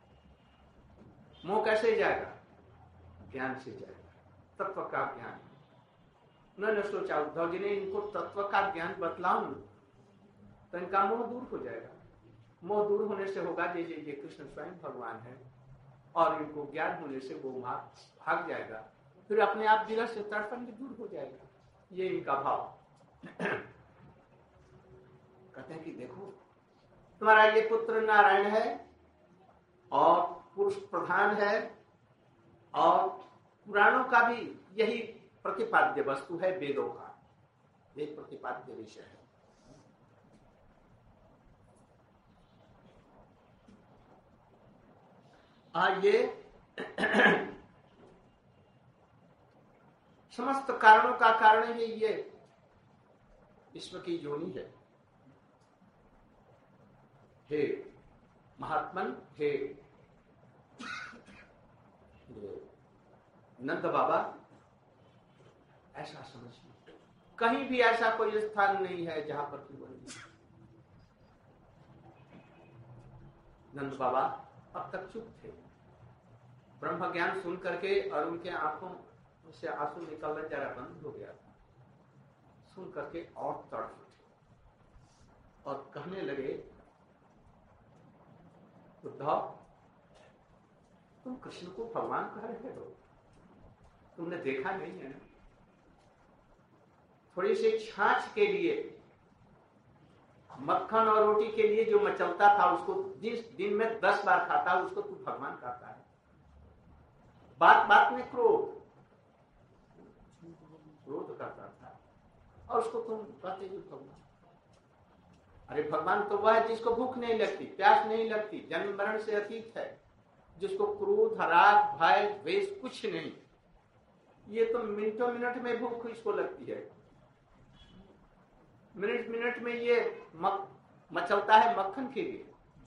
मोह कैसे जाएगा? ज्ञान से जाएगा, तत्व का ज्ञान। उन्होंने सोचा, उद्धव जी ने इनको तत्व का ज्ञान बतलाऊं तो इनका मोह दूर हो जाएगा। मोह दूर होने से होगा जैसे ये कृष्ण स्वयं भगवान है, और इनको ज्ञान होने से वो भाग जाएगा, फिर अपने आप दिल से तड़पन भी दूर हो जाएगा। ये इनका भाव। कहते हैं कि देखो तुम्हारा ये पुत्र नारायण है और पुरुष प्रधान है, और पुराणों का भी यही प्रतिपाद्य वस्तु है, वेदों का ये प्रतिपाद्य विषय है। आ ये समस्त कारणों का कारण है, ये विश्व की योनि है। हे महात्मन, हे नंद बाबा, ऐसा समझिए, कहीं भी ऐसा कोई स्थान नहीं है जहां पर कि नंद बाबा अब तक चुप थे। ब्रह्म ज्ञान सुन करके और उनके आंखों से आंसू निकलना जरा बंद हो गया। सुन करके और तड़प उठे और कहने लगे, उद्धव तुम कृष्ण को भगवान कह रहे हो, तुमने देखा नहीं है? थोड़ी सी छाछ के लिए, मक्खन और रोटी के लिए जो मचलता था, उसको जिस दिन में दस बार खाता, उसको तू भगवान कहता है। बात बात में क्रोध क्रोध करता था और उसको तुम कहते हो भगवान। अरे भगवान तो वह है जिसको भूख नहीं लगती, प्यास नहीं लगती, जन्म मरण से अतीत है, जिसको क्रोध, राग, भय, द्वेष कुछ नहीं। ये तो मिनटों मिनट में भूख इसको लगती है। मिनट मिनट में ये मक, मचलता है मक्खन के लिए,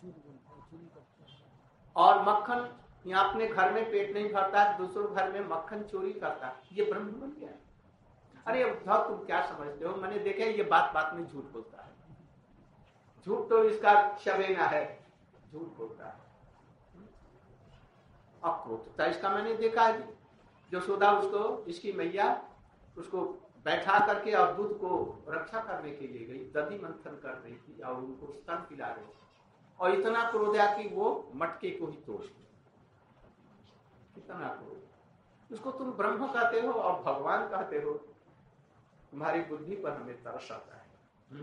और मक्खन यहाँ अपने घर में पेट नहीं भरता है, दूसरों घर में मक्खन चोरी करता है। ये ब्रह्म बन गया। अरे उद्धव तुम क्या समझते हो? मैंने देखा ये बात बात में झूठ बोलता है। झूठ तो इसका शबेना है, झूठ बोलता है। अक्रोधता इसका मैंने देखा है। यशोदा उसको, इसकी मैया उसको बैठा करके और दूध को रक्षा करने के लिए गई, दधी मंथन कर रही थी और उनको स्तन पिला रही थी, और इतना क्रोध आया कि वो मटके को ही तोड़ दिया। कितना क्रोध! उसको तुम ब्रह्म कहते हो और भगवान कहते हो। तुम्हारी बुद्धि पर हमें तरस आता है।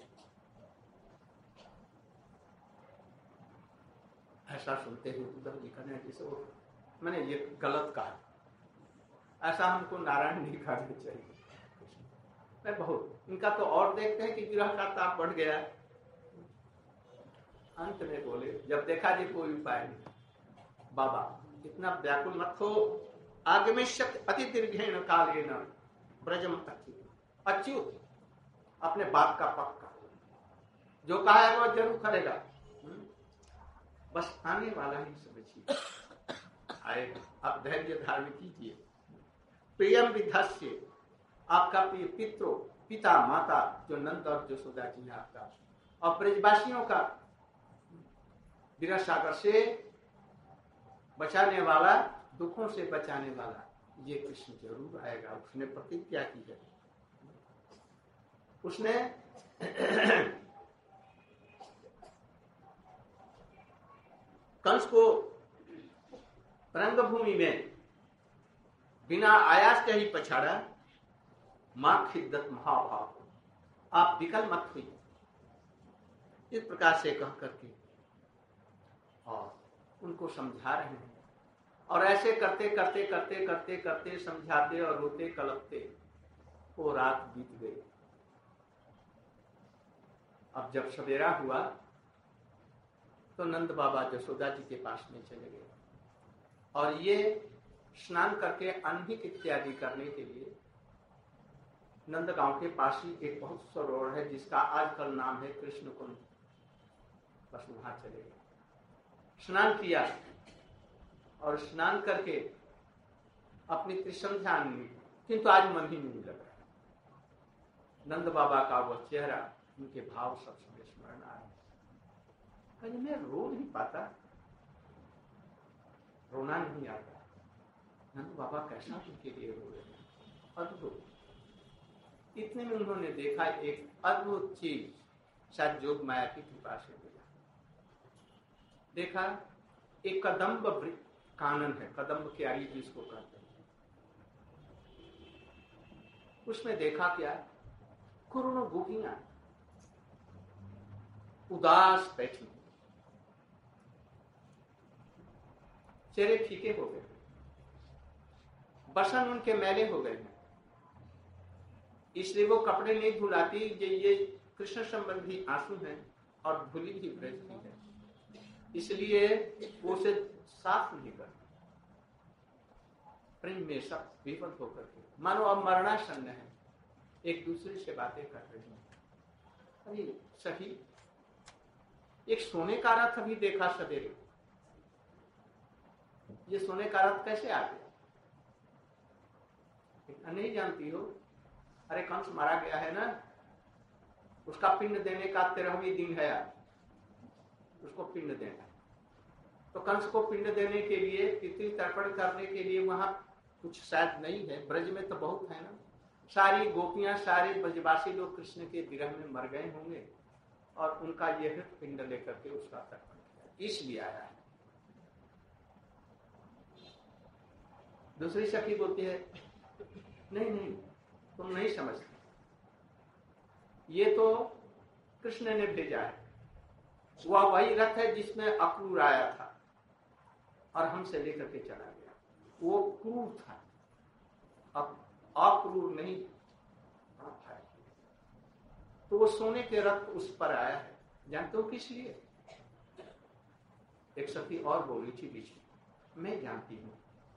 ऐसा सुनते हुए उद्धव जी कहने जैसे वो मैंने ये गलत कहा, ऐसा हमको नारायण नहीं कहना चाहिए। मैं बहुत इनका तो और देखते हैं कि विरह का ताप बढ़ गया। अंत में बोले, जब देखा जी कोई उपाय नहीं, बाबा इतना व्याकुल मत हो, आगमिष्यत अति दीर्घेण कालेन ब्रजम अच्युत, अपने बात का पक्का, जो कहा है वो जरूर करेगा, बस आने वाला ही समझिए, आएगा। आप धैर्य धारण कीजिए। प्रियम विधस्य, आपका प्रिय पितरो, पिता माता जो नंद और यशोदा जी हैं, आपका और ब्रजवासियों का विरह सागर से बचाने वाला, दुखों से बचाने वाला ये कृष्ण जरूर आएगा। उसने प्रतिज्ञा की है। उसने कंस को रंगभूमि में बिना आयास के ही पछाड़ा। मां खिद्दत महाभाव, आप विकल मत हुई, इस प्रकार से कह करके और उनको समझा रहे हैं। और ऐसे करते करते करते करते करते समझाते और रोते कलपते वो रात बीत गई। अब जब सवेरा हुआ तो नंद बाबा जसोदा जी के पास में चले गए और ये स्नान करके अनभिक इत्यादि करने के लिए नंदगांव के पास ही एक बहुत सरोवर है जिसका आजकल नाम है कृष्ण कुंड, बस वहां चले गए। स्नान किया और स्नान करके अपनी त्रिसंध्या ली, किंतु आज मन ही नहीं लग रहा। नंद बाबा का वह चेहरा, उनके भाव सब समय स्मरण आ रहे। मैं रो नहीं पाता, रोना नहीं आता। नंद बाबा कैसा उनके लिए रो रहे हैं, अद्भुत। इतने में उन्होंने देखा एक अद्भुत चीज, शायद जोग माया की कृपा से मिला। देखा एक कदम्ब कानन है, कदम्ब क्यारी जिसको कहते हैं, उसमें देखा क्या, करोड़ों गोपियां उदास बैठी, चेहरे फीके हो गए, बसन उनके मैले हो गए हैं। इसलिए वो कपड़े नहीं धुलाती, ये कृष्ण संबंधी आंसू हैं और धुली ही ब्रज की है, इसलिए वो उसे साफ नहीं करती। प्रेम में सब विफल होकर के मानो अब मरणासन्न है, एक दूसरे से बातें कर रही हैं। अरे सही, एक सोने का रथ अभी देखा सवेरे, ये सोने का रथ कैसे आ गया? नहीं जानती हो? अरे कंस मारा गया है ना, उसका पिंड देने का तेरहवीं दिन है आज, उसको पिंड देना। तो कंस को पिंड देने के लिए, पितृ तर्पण करने के लिए वहां कुछ शायद नहीं है, ब्रज में तो बहुत है ना। सारी गोपियां, सारे ब्रजवासी लोग कृष्ण के विरह में मर गए होंगे और उनका यह पिंड लेकर के उसका तर्पण किया, इसलिए आया है। दूसरी सखी बोलती है नहीं नहीं, तुम नहीं समझते, ये तो कृष्ण ने भेजा है। वह वही रथ है जिसमें अक्रूर आया था और हमसे लेकर के चला गया। वो क्रूर था, अब अक्रूर नहीं था। तो वो सोने के रथ उस पर आया है। जानते हो किस लिए? एक सखी और बोली थी बीच में, मैं जानती हूं,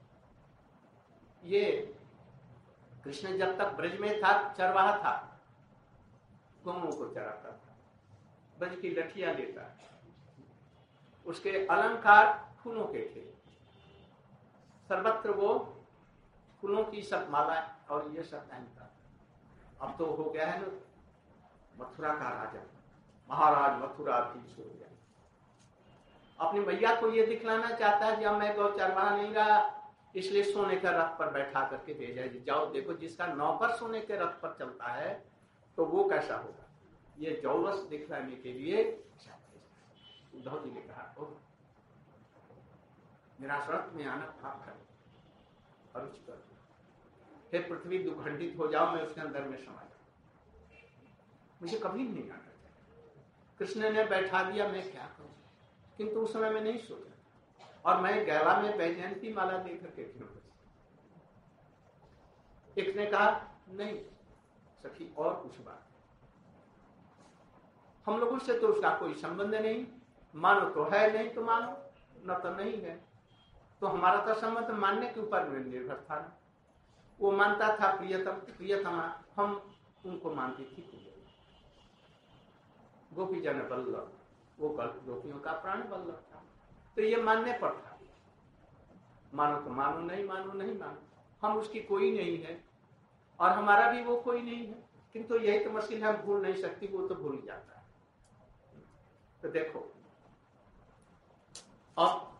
ये कृष्ण जब तक ब्रज में था चरवाहा था, गौओं को चराता था, ब्रज की लठियां लेता, उसके अलंकार फूलों के थे, सर्वत्र वो फूलों की सब माला और ये सब पहनता। अब तो हो गया है ना मथुरा का राजा, महाराज मथुराधीश हो गया। अपनी मैया को ये दिखलाना चाहता है कि अब मैं गौ चरवाहा नहीं रहा, इसलिए सोने के रथ पर बैठा करके भेजा। जाओ देखो, जिसका नौकर सोने के रथ पर चलता है तो वो कैसा होगा। ये जौलस दिखलाने के लिए उद्धव जी ने कहा, ओह मेरा रथ में आना पाप है, अरुचिकर, हे पृथ्वी दुखंडित हो जाओ, मैं उसके अंदर में समा जाऊं, मुझे कभी नहीं आना चाहिए। कृष्ण ने बैठा दिया, मैं क्या करूं, किंतु उस समय मैं नहीं सोचा और मैं गैला में वैजयंती माला देकर के क्यों बची। एक ने कहा नहीं सखी, और कुछ बात, हम लोगों से तो उसका कोई संबंध नहीं, मानो तो है, नहीं तो मानो, न तो नहीं है। तो हमारा तो संबंध मानने के ऊपर निर्भर था। वो मानता था प्रियतम प्रियतमा, हम उनको मानती थी प्रिय। गोपी जन बल्लभ, वो गोपियों का प्राण बल्लभ था, तो ये मानने पर था। मानो तो मानो, नहीं मानो नहीं मानो, हम उसकी कोई नहीं है और हमारा भी वो कोई नहीं है। किंतु यही तो मसीह हम भूल नहीं सकती, वो तो भूल जाता है। तो देखो अब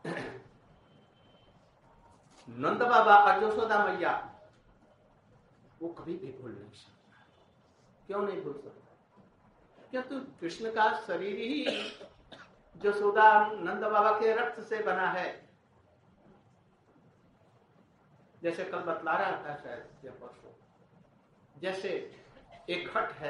नंद बाबा और यशोदा मैया वो कभी भी भूल नहीं सकता। क्यों नहीं भूल सकता? क्यों तो कृष्ण का शरीर ही यशोदा नंद बाबा के रक्त से बना है। जैसे कल बतला रहा था शायद या परसों, जैसे एक घट है,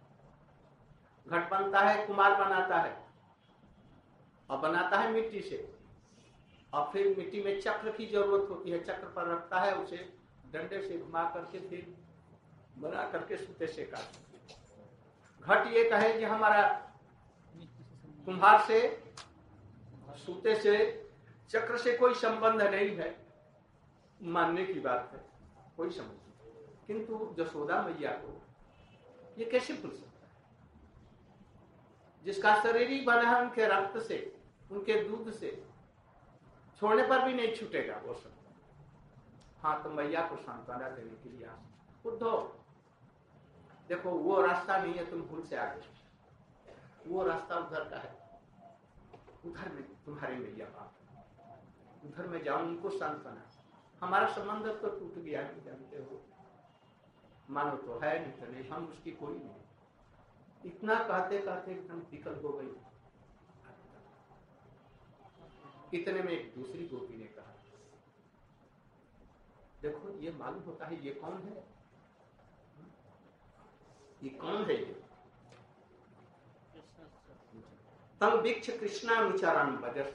घट बनता है, कुमार बनाता है और बनाता है मिट्टी से, और फिर मिट्टी में चक्र की जरूरत होती है, चक्र पर रखता है, उसे डंडे से घुमा करके फिर बना करके सूते से काट। घट ये कहे कि हमारा कुम्हार से सूते से चक्र से कोई संबंध नहीं है, मानने की बात है, कोई संबंध नहीं। किंतु यशोदा मैया को ये कैसे भूल सकता है? जिसका शरीर ही बना है उनके रक्त से, उनके दूध से, छोड़ने पर भी नहीं छूटेगा वो सब। हाँ, तो मैया को सांत्वना देने के लिए उद्धव देखो वो रास्ता नहीं है, तुम भूल से आगे, वो रास्ता उधर का है, उधर में तुम्हारे मैया बाप, उधर में जाओ, उनको सांत्वना। हमारा संबंध तो टूट गया, नहीं जानते हो, मानो तो है नहीं तो नहीं, हम उसकी कोई नहीं। इतना कहते कहते एकदम विकल हो गई। इतने में एक दूसरी गोपी ने कहा, देखो ये मालूम होता है ये कौन है, ये कौन है? ये तम वीक्ष कृष्णानुचरण बजस।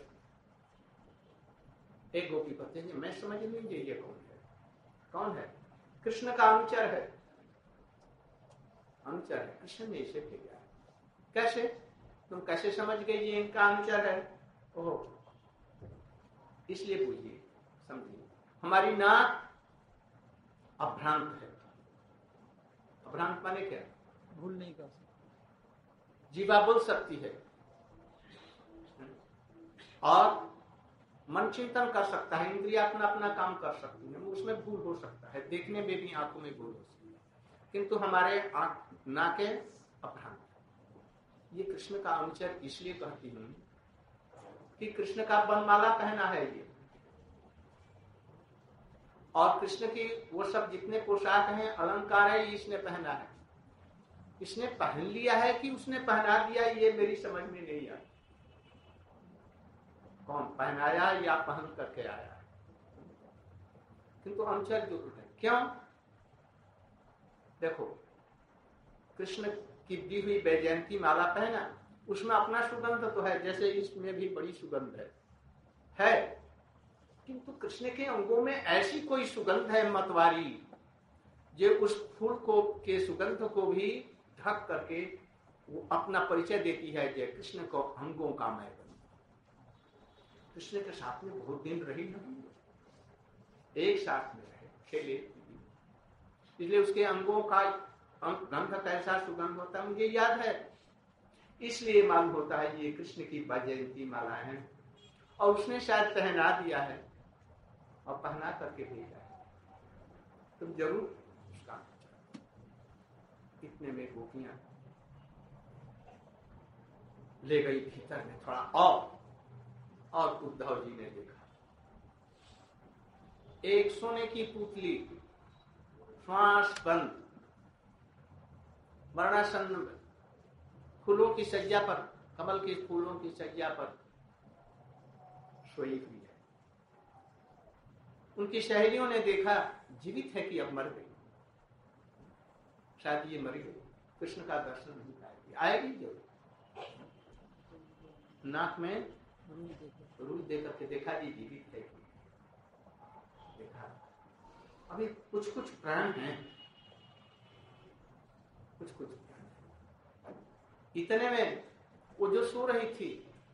एक गोपी कहते हैं मैं समझ नहीं गई ये कौन है। कौन है? कृष्ण का अनुचर है, अनुचर है, कृष्ण ने इसे भेजा। कैसे? तुम कैसे समझ गए ये इनका अनुचर है? ओहो, इसलिए बुझिए, समझिए, हमारी नाक अभ्रांत है। अभ्रांत माने क्या? भूल नहीं कर सकती। जीवा बोल सकती है और मन चिंतन कर सकता है, इंद्रिया अपना अपना काम कर सकती है, उसमें भूल हो सकता है, देखने में भी आंखों में भूल हो सकती है, किंतु हमारे नाके अभ्रांत। ये कृष्ण का अनुचर इसलिए कहती हूं कि कृष्ण का बनमाला पहना है ये, और कृष्ण की वो सब जितने पोशाक हैं, अलंकार है, इसने पहना है। इसने पहन लिया है कि उसने पहना दिया, ये मेरी समझ में नहीं आया। कौन पहनाया या पहन करके आया? किंतु अनुचर जरूर है। क्यों? देखो, कृष्ण की दी हुई वैजयंती माला पहना, उसमें अपना सुगंध तो है, जैसे इसमें भी बड़ी सुगंध है, है किंतु कृष्ण के अंगों में ऐसी कोई सुगंध है मतवारी, जो उस फूल को के सुगंध को भी ढक करके वो अपना परिचय देती है, जो कृष्ण को अंगों का मैं बन। कृष्ण के साथ में बहुत दिन रही नहीं, एक साथ में रहे, खेले, इसलिए उसके अंगों का गंध कैसा सुगंध होता है मुझे याद है। इसलिए मालूम होता है ये कृष्ण की वैजयंती माला है, और उसने शायद पहना दिया है और पहना करके भेजा है। तुम जरूर उसका। इतने में गोपियां ले गई भीतर में थोड़ा, और और उद्धव जी ने देखा एक सोने की पुतली, श्वास बंद, वर्णासन फूलों की सज्जा पर, कमल के फूलों की सज्जा पर सोई हुई है। उनकी सहेलियों ने देखा जीवित है कि अब मर गई, शायद ये मरी गई, कृष्ण का दर्शन नहीं पाएगी, आएगी जो नाक में रूह देकर के देखा जी जीवित है, देखा अभी कुछ कुछ प्राण हैं, कुछ कुछ प्राण। इतने में वो जो सो रही थी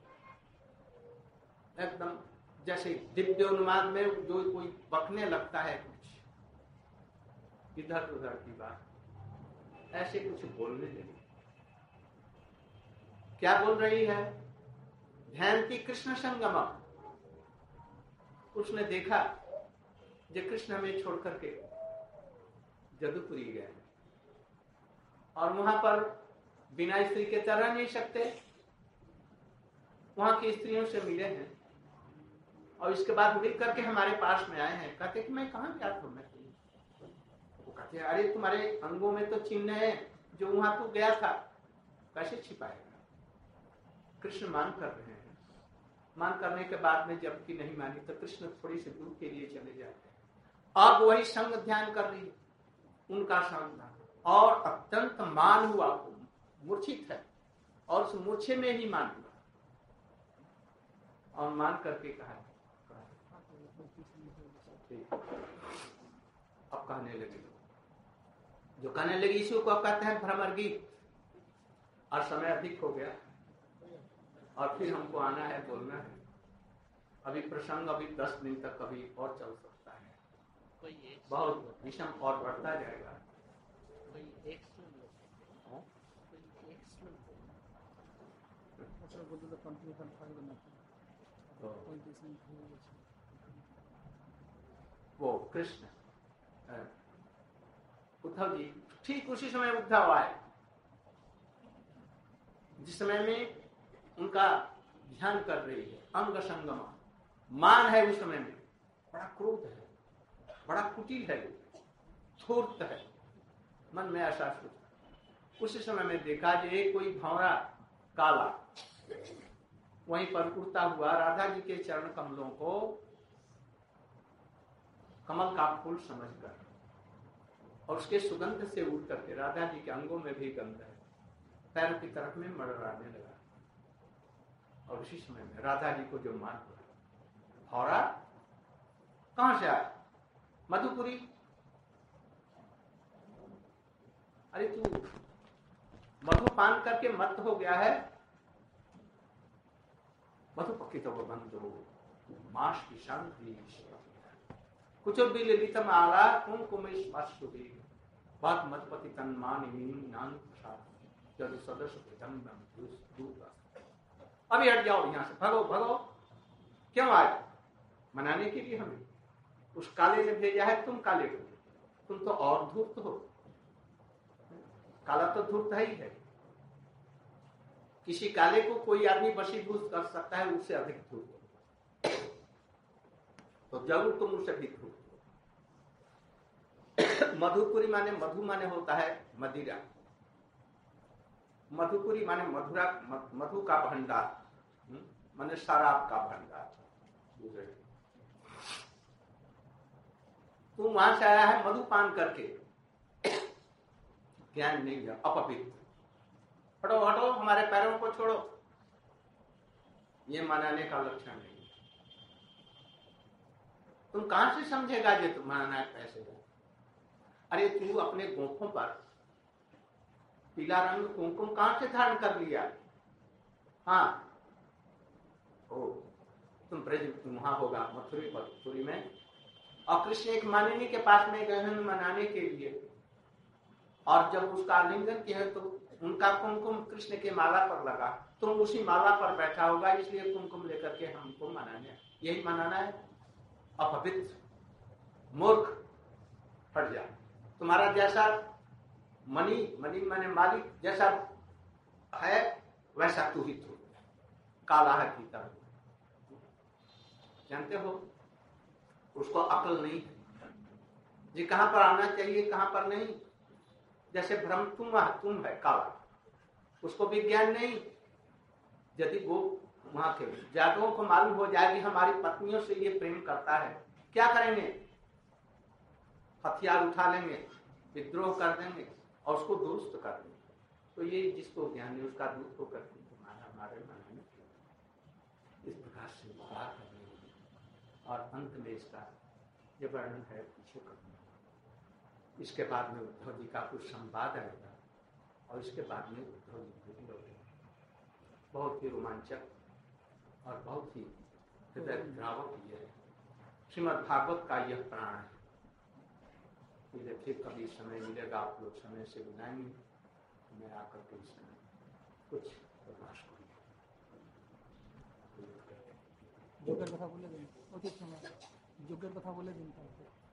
एकदम जैसे दिव्य उन्माद में जो कोई बकने लगता है, कुछ इधर उधर की बात, ऐसे कुछ बोलने लगी। क्या बोल रही है? ध्यान की कृष्ण संगम। उसने देखा जो कृष्ण में छोड़ करके जदुपुरी गए, और वहां पर बिना स्त्री के तरह नहीं सकते, वहां की स्त्रियों से मिले हैं और इसके बाद मिल करके हमारे पास में आए हैं। कहते कि मैं कहाँ गया था, मैं वो कहते अरे तुम्हारे अंगों में तो चिन्ह है जो वहां तू गया था, कैसे छिपाएगा। कृष्ण मान कर रहे हैं। मान करने के बाद में जबकि नहीं मानी तो कृष्ण थोड़ी सी दूर के लिए चले जाते हैं। अब वही संग ध्यान कर रही है, उनका संग और अत्यंत मान हुआ, मूर्छित है और उस मूर्छे में ही मान हुआ और मान करके कहा अब कहने लगी, जो कहने लगी इसी को अब कहते हैं भ्रमर गीत। और समय अधिक हो गया और फिर हमको आना है, बोलना है। अभी प्रसंग अभी दस दिन तक अभी और चल सकता है, बहुत विषम और बढ़ता जाएगा। वो कृष्ण उद्धव जी ठीक उसी समय उद्धव आए जिस समय में उनका ध्यान कर रही है, अंग संगम मान है। उस समय में बड़ा क्रोध है, बड़ा कुटिल है, धूर्त है, मन में ऐसा सोचा। उसी समय में देखा जे कोई भंवरा काला वहीं पर उड़ता हुआ राधा जी के चरण कमलों को कमल का फूल समझकर और उसके सुगंध से उड़ करके राधा जी के अंगों में भी गंध है, पैरों की तरफ में मड़राने लगा। और उसी समय में राधा जी को जो मान हुआ, भौरा कहां से आया? मधुपुरी। अरे तू मधुपान करके मत हो गया है? मधुपकी तो बंधु माश की शांति कुछ भी ललितम आला कुमकुम स्पर्शुभी बात मधुपति तन मानिनी नान प्रसाद यदि सदस्य प्रदम्बम दूर। अभी हट जाओ यहां से, भगो भगो। क्यों आए? मनाने के लिए हमें उस काले ने भेजा है। तुम काले को, तुम तो और धूर्त हो। काला तो धूर्त है ही है। किसी काले को कोई आदमी वशीभूत कर सकता है, उससे अधिक धूर्त तो जरूर तुम उससे भी धूर्त हो। मधुपुरी माने मधु माने होता है मदिरा। मधुपुरी माने मधुरा, मधु का भंडार माने शराब का भंडार। तू वहां से आया है मधुपान करके, ज्ञान नहीं है, अपवित्र। हटो हटो, हमारे पैरों को छोड़ो। ये मनाने का लक्षण नहीं। तुम कहां से समझेगा ये तुम मनाना है पैसे का? अरे तू अपने गोफों पर पीला रंग कुमकुम कहां से धारण कर लिया? हाँ ओ तुम ब्रज वहां होगा मथुरी मथुरी में। और कृष्ण एक मानिनी के पास में गए हैं मनाने के लिए, और जब उसका आलिंगन किया तो उनका कुमकुम कृष्ण के माला पर लगा। तुम उसी माला पर बैठा होगा, इसलिए कुमकुम लेकर के हमको मनाने, यही मनाना है? अपवित्र मूर्ख, हट जा। तुम्हारा जैसा मनी मनी माने मालिक जैसा है वैसा तू ही तू, काला है पीता। जानते हो उसको अकल नहीं है जी, कहां पर आना चाहिए कहां पर नहीं। जैसे भ्रम तुम तुम है काला, उसको विज्ञान नहीं। यदि वो वहां के जातकों को मालूम हो जाए कि हमारी पत्नियों से ये प्रेम करता है, क्या करेंगे? हथियार उठा लेंगे, विद्रोह कर देंगे और उसको दुरुस्त कर देंगे। तो ये जिसको ज्ञान है उसका दूत होकर तुम्हारा हमारे मन में इस प्रकार से विचार करने और अंत में इसका ये वर्णन है पीछे करना। इसके बाद में उद्धव जी का कुछ संवाद आएगा और इसके बाद में उद्धव जी को बहुत ही रोमांचक और बहुत ही हृदय द्रावक ये है। श्रीमद् भागवत का यह प्राण है। मुझे फिर कभी समय मिलेगा, आप लोग समय से बुलाएंगे, मैं आकर के इस समय कुछ प्रकाश करूँगा। যোগের কথা বলে দিন, অতীত সময় যোগের কথা বলে দিন।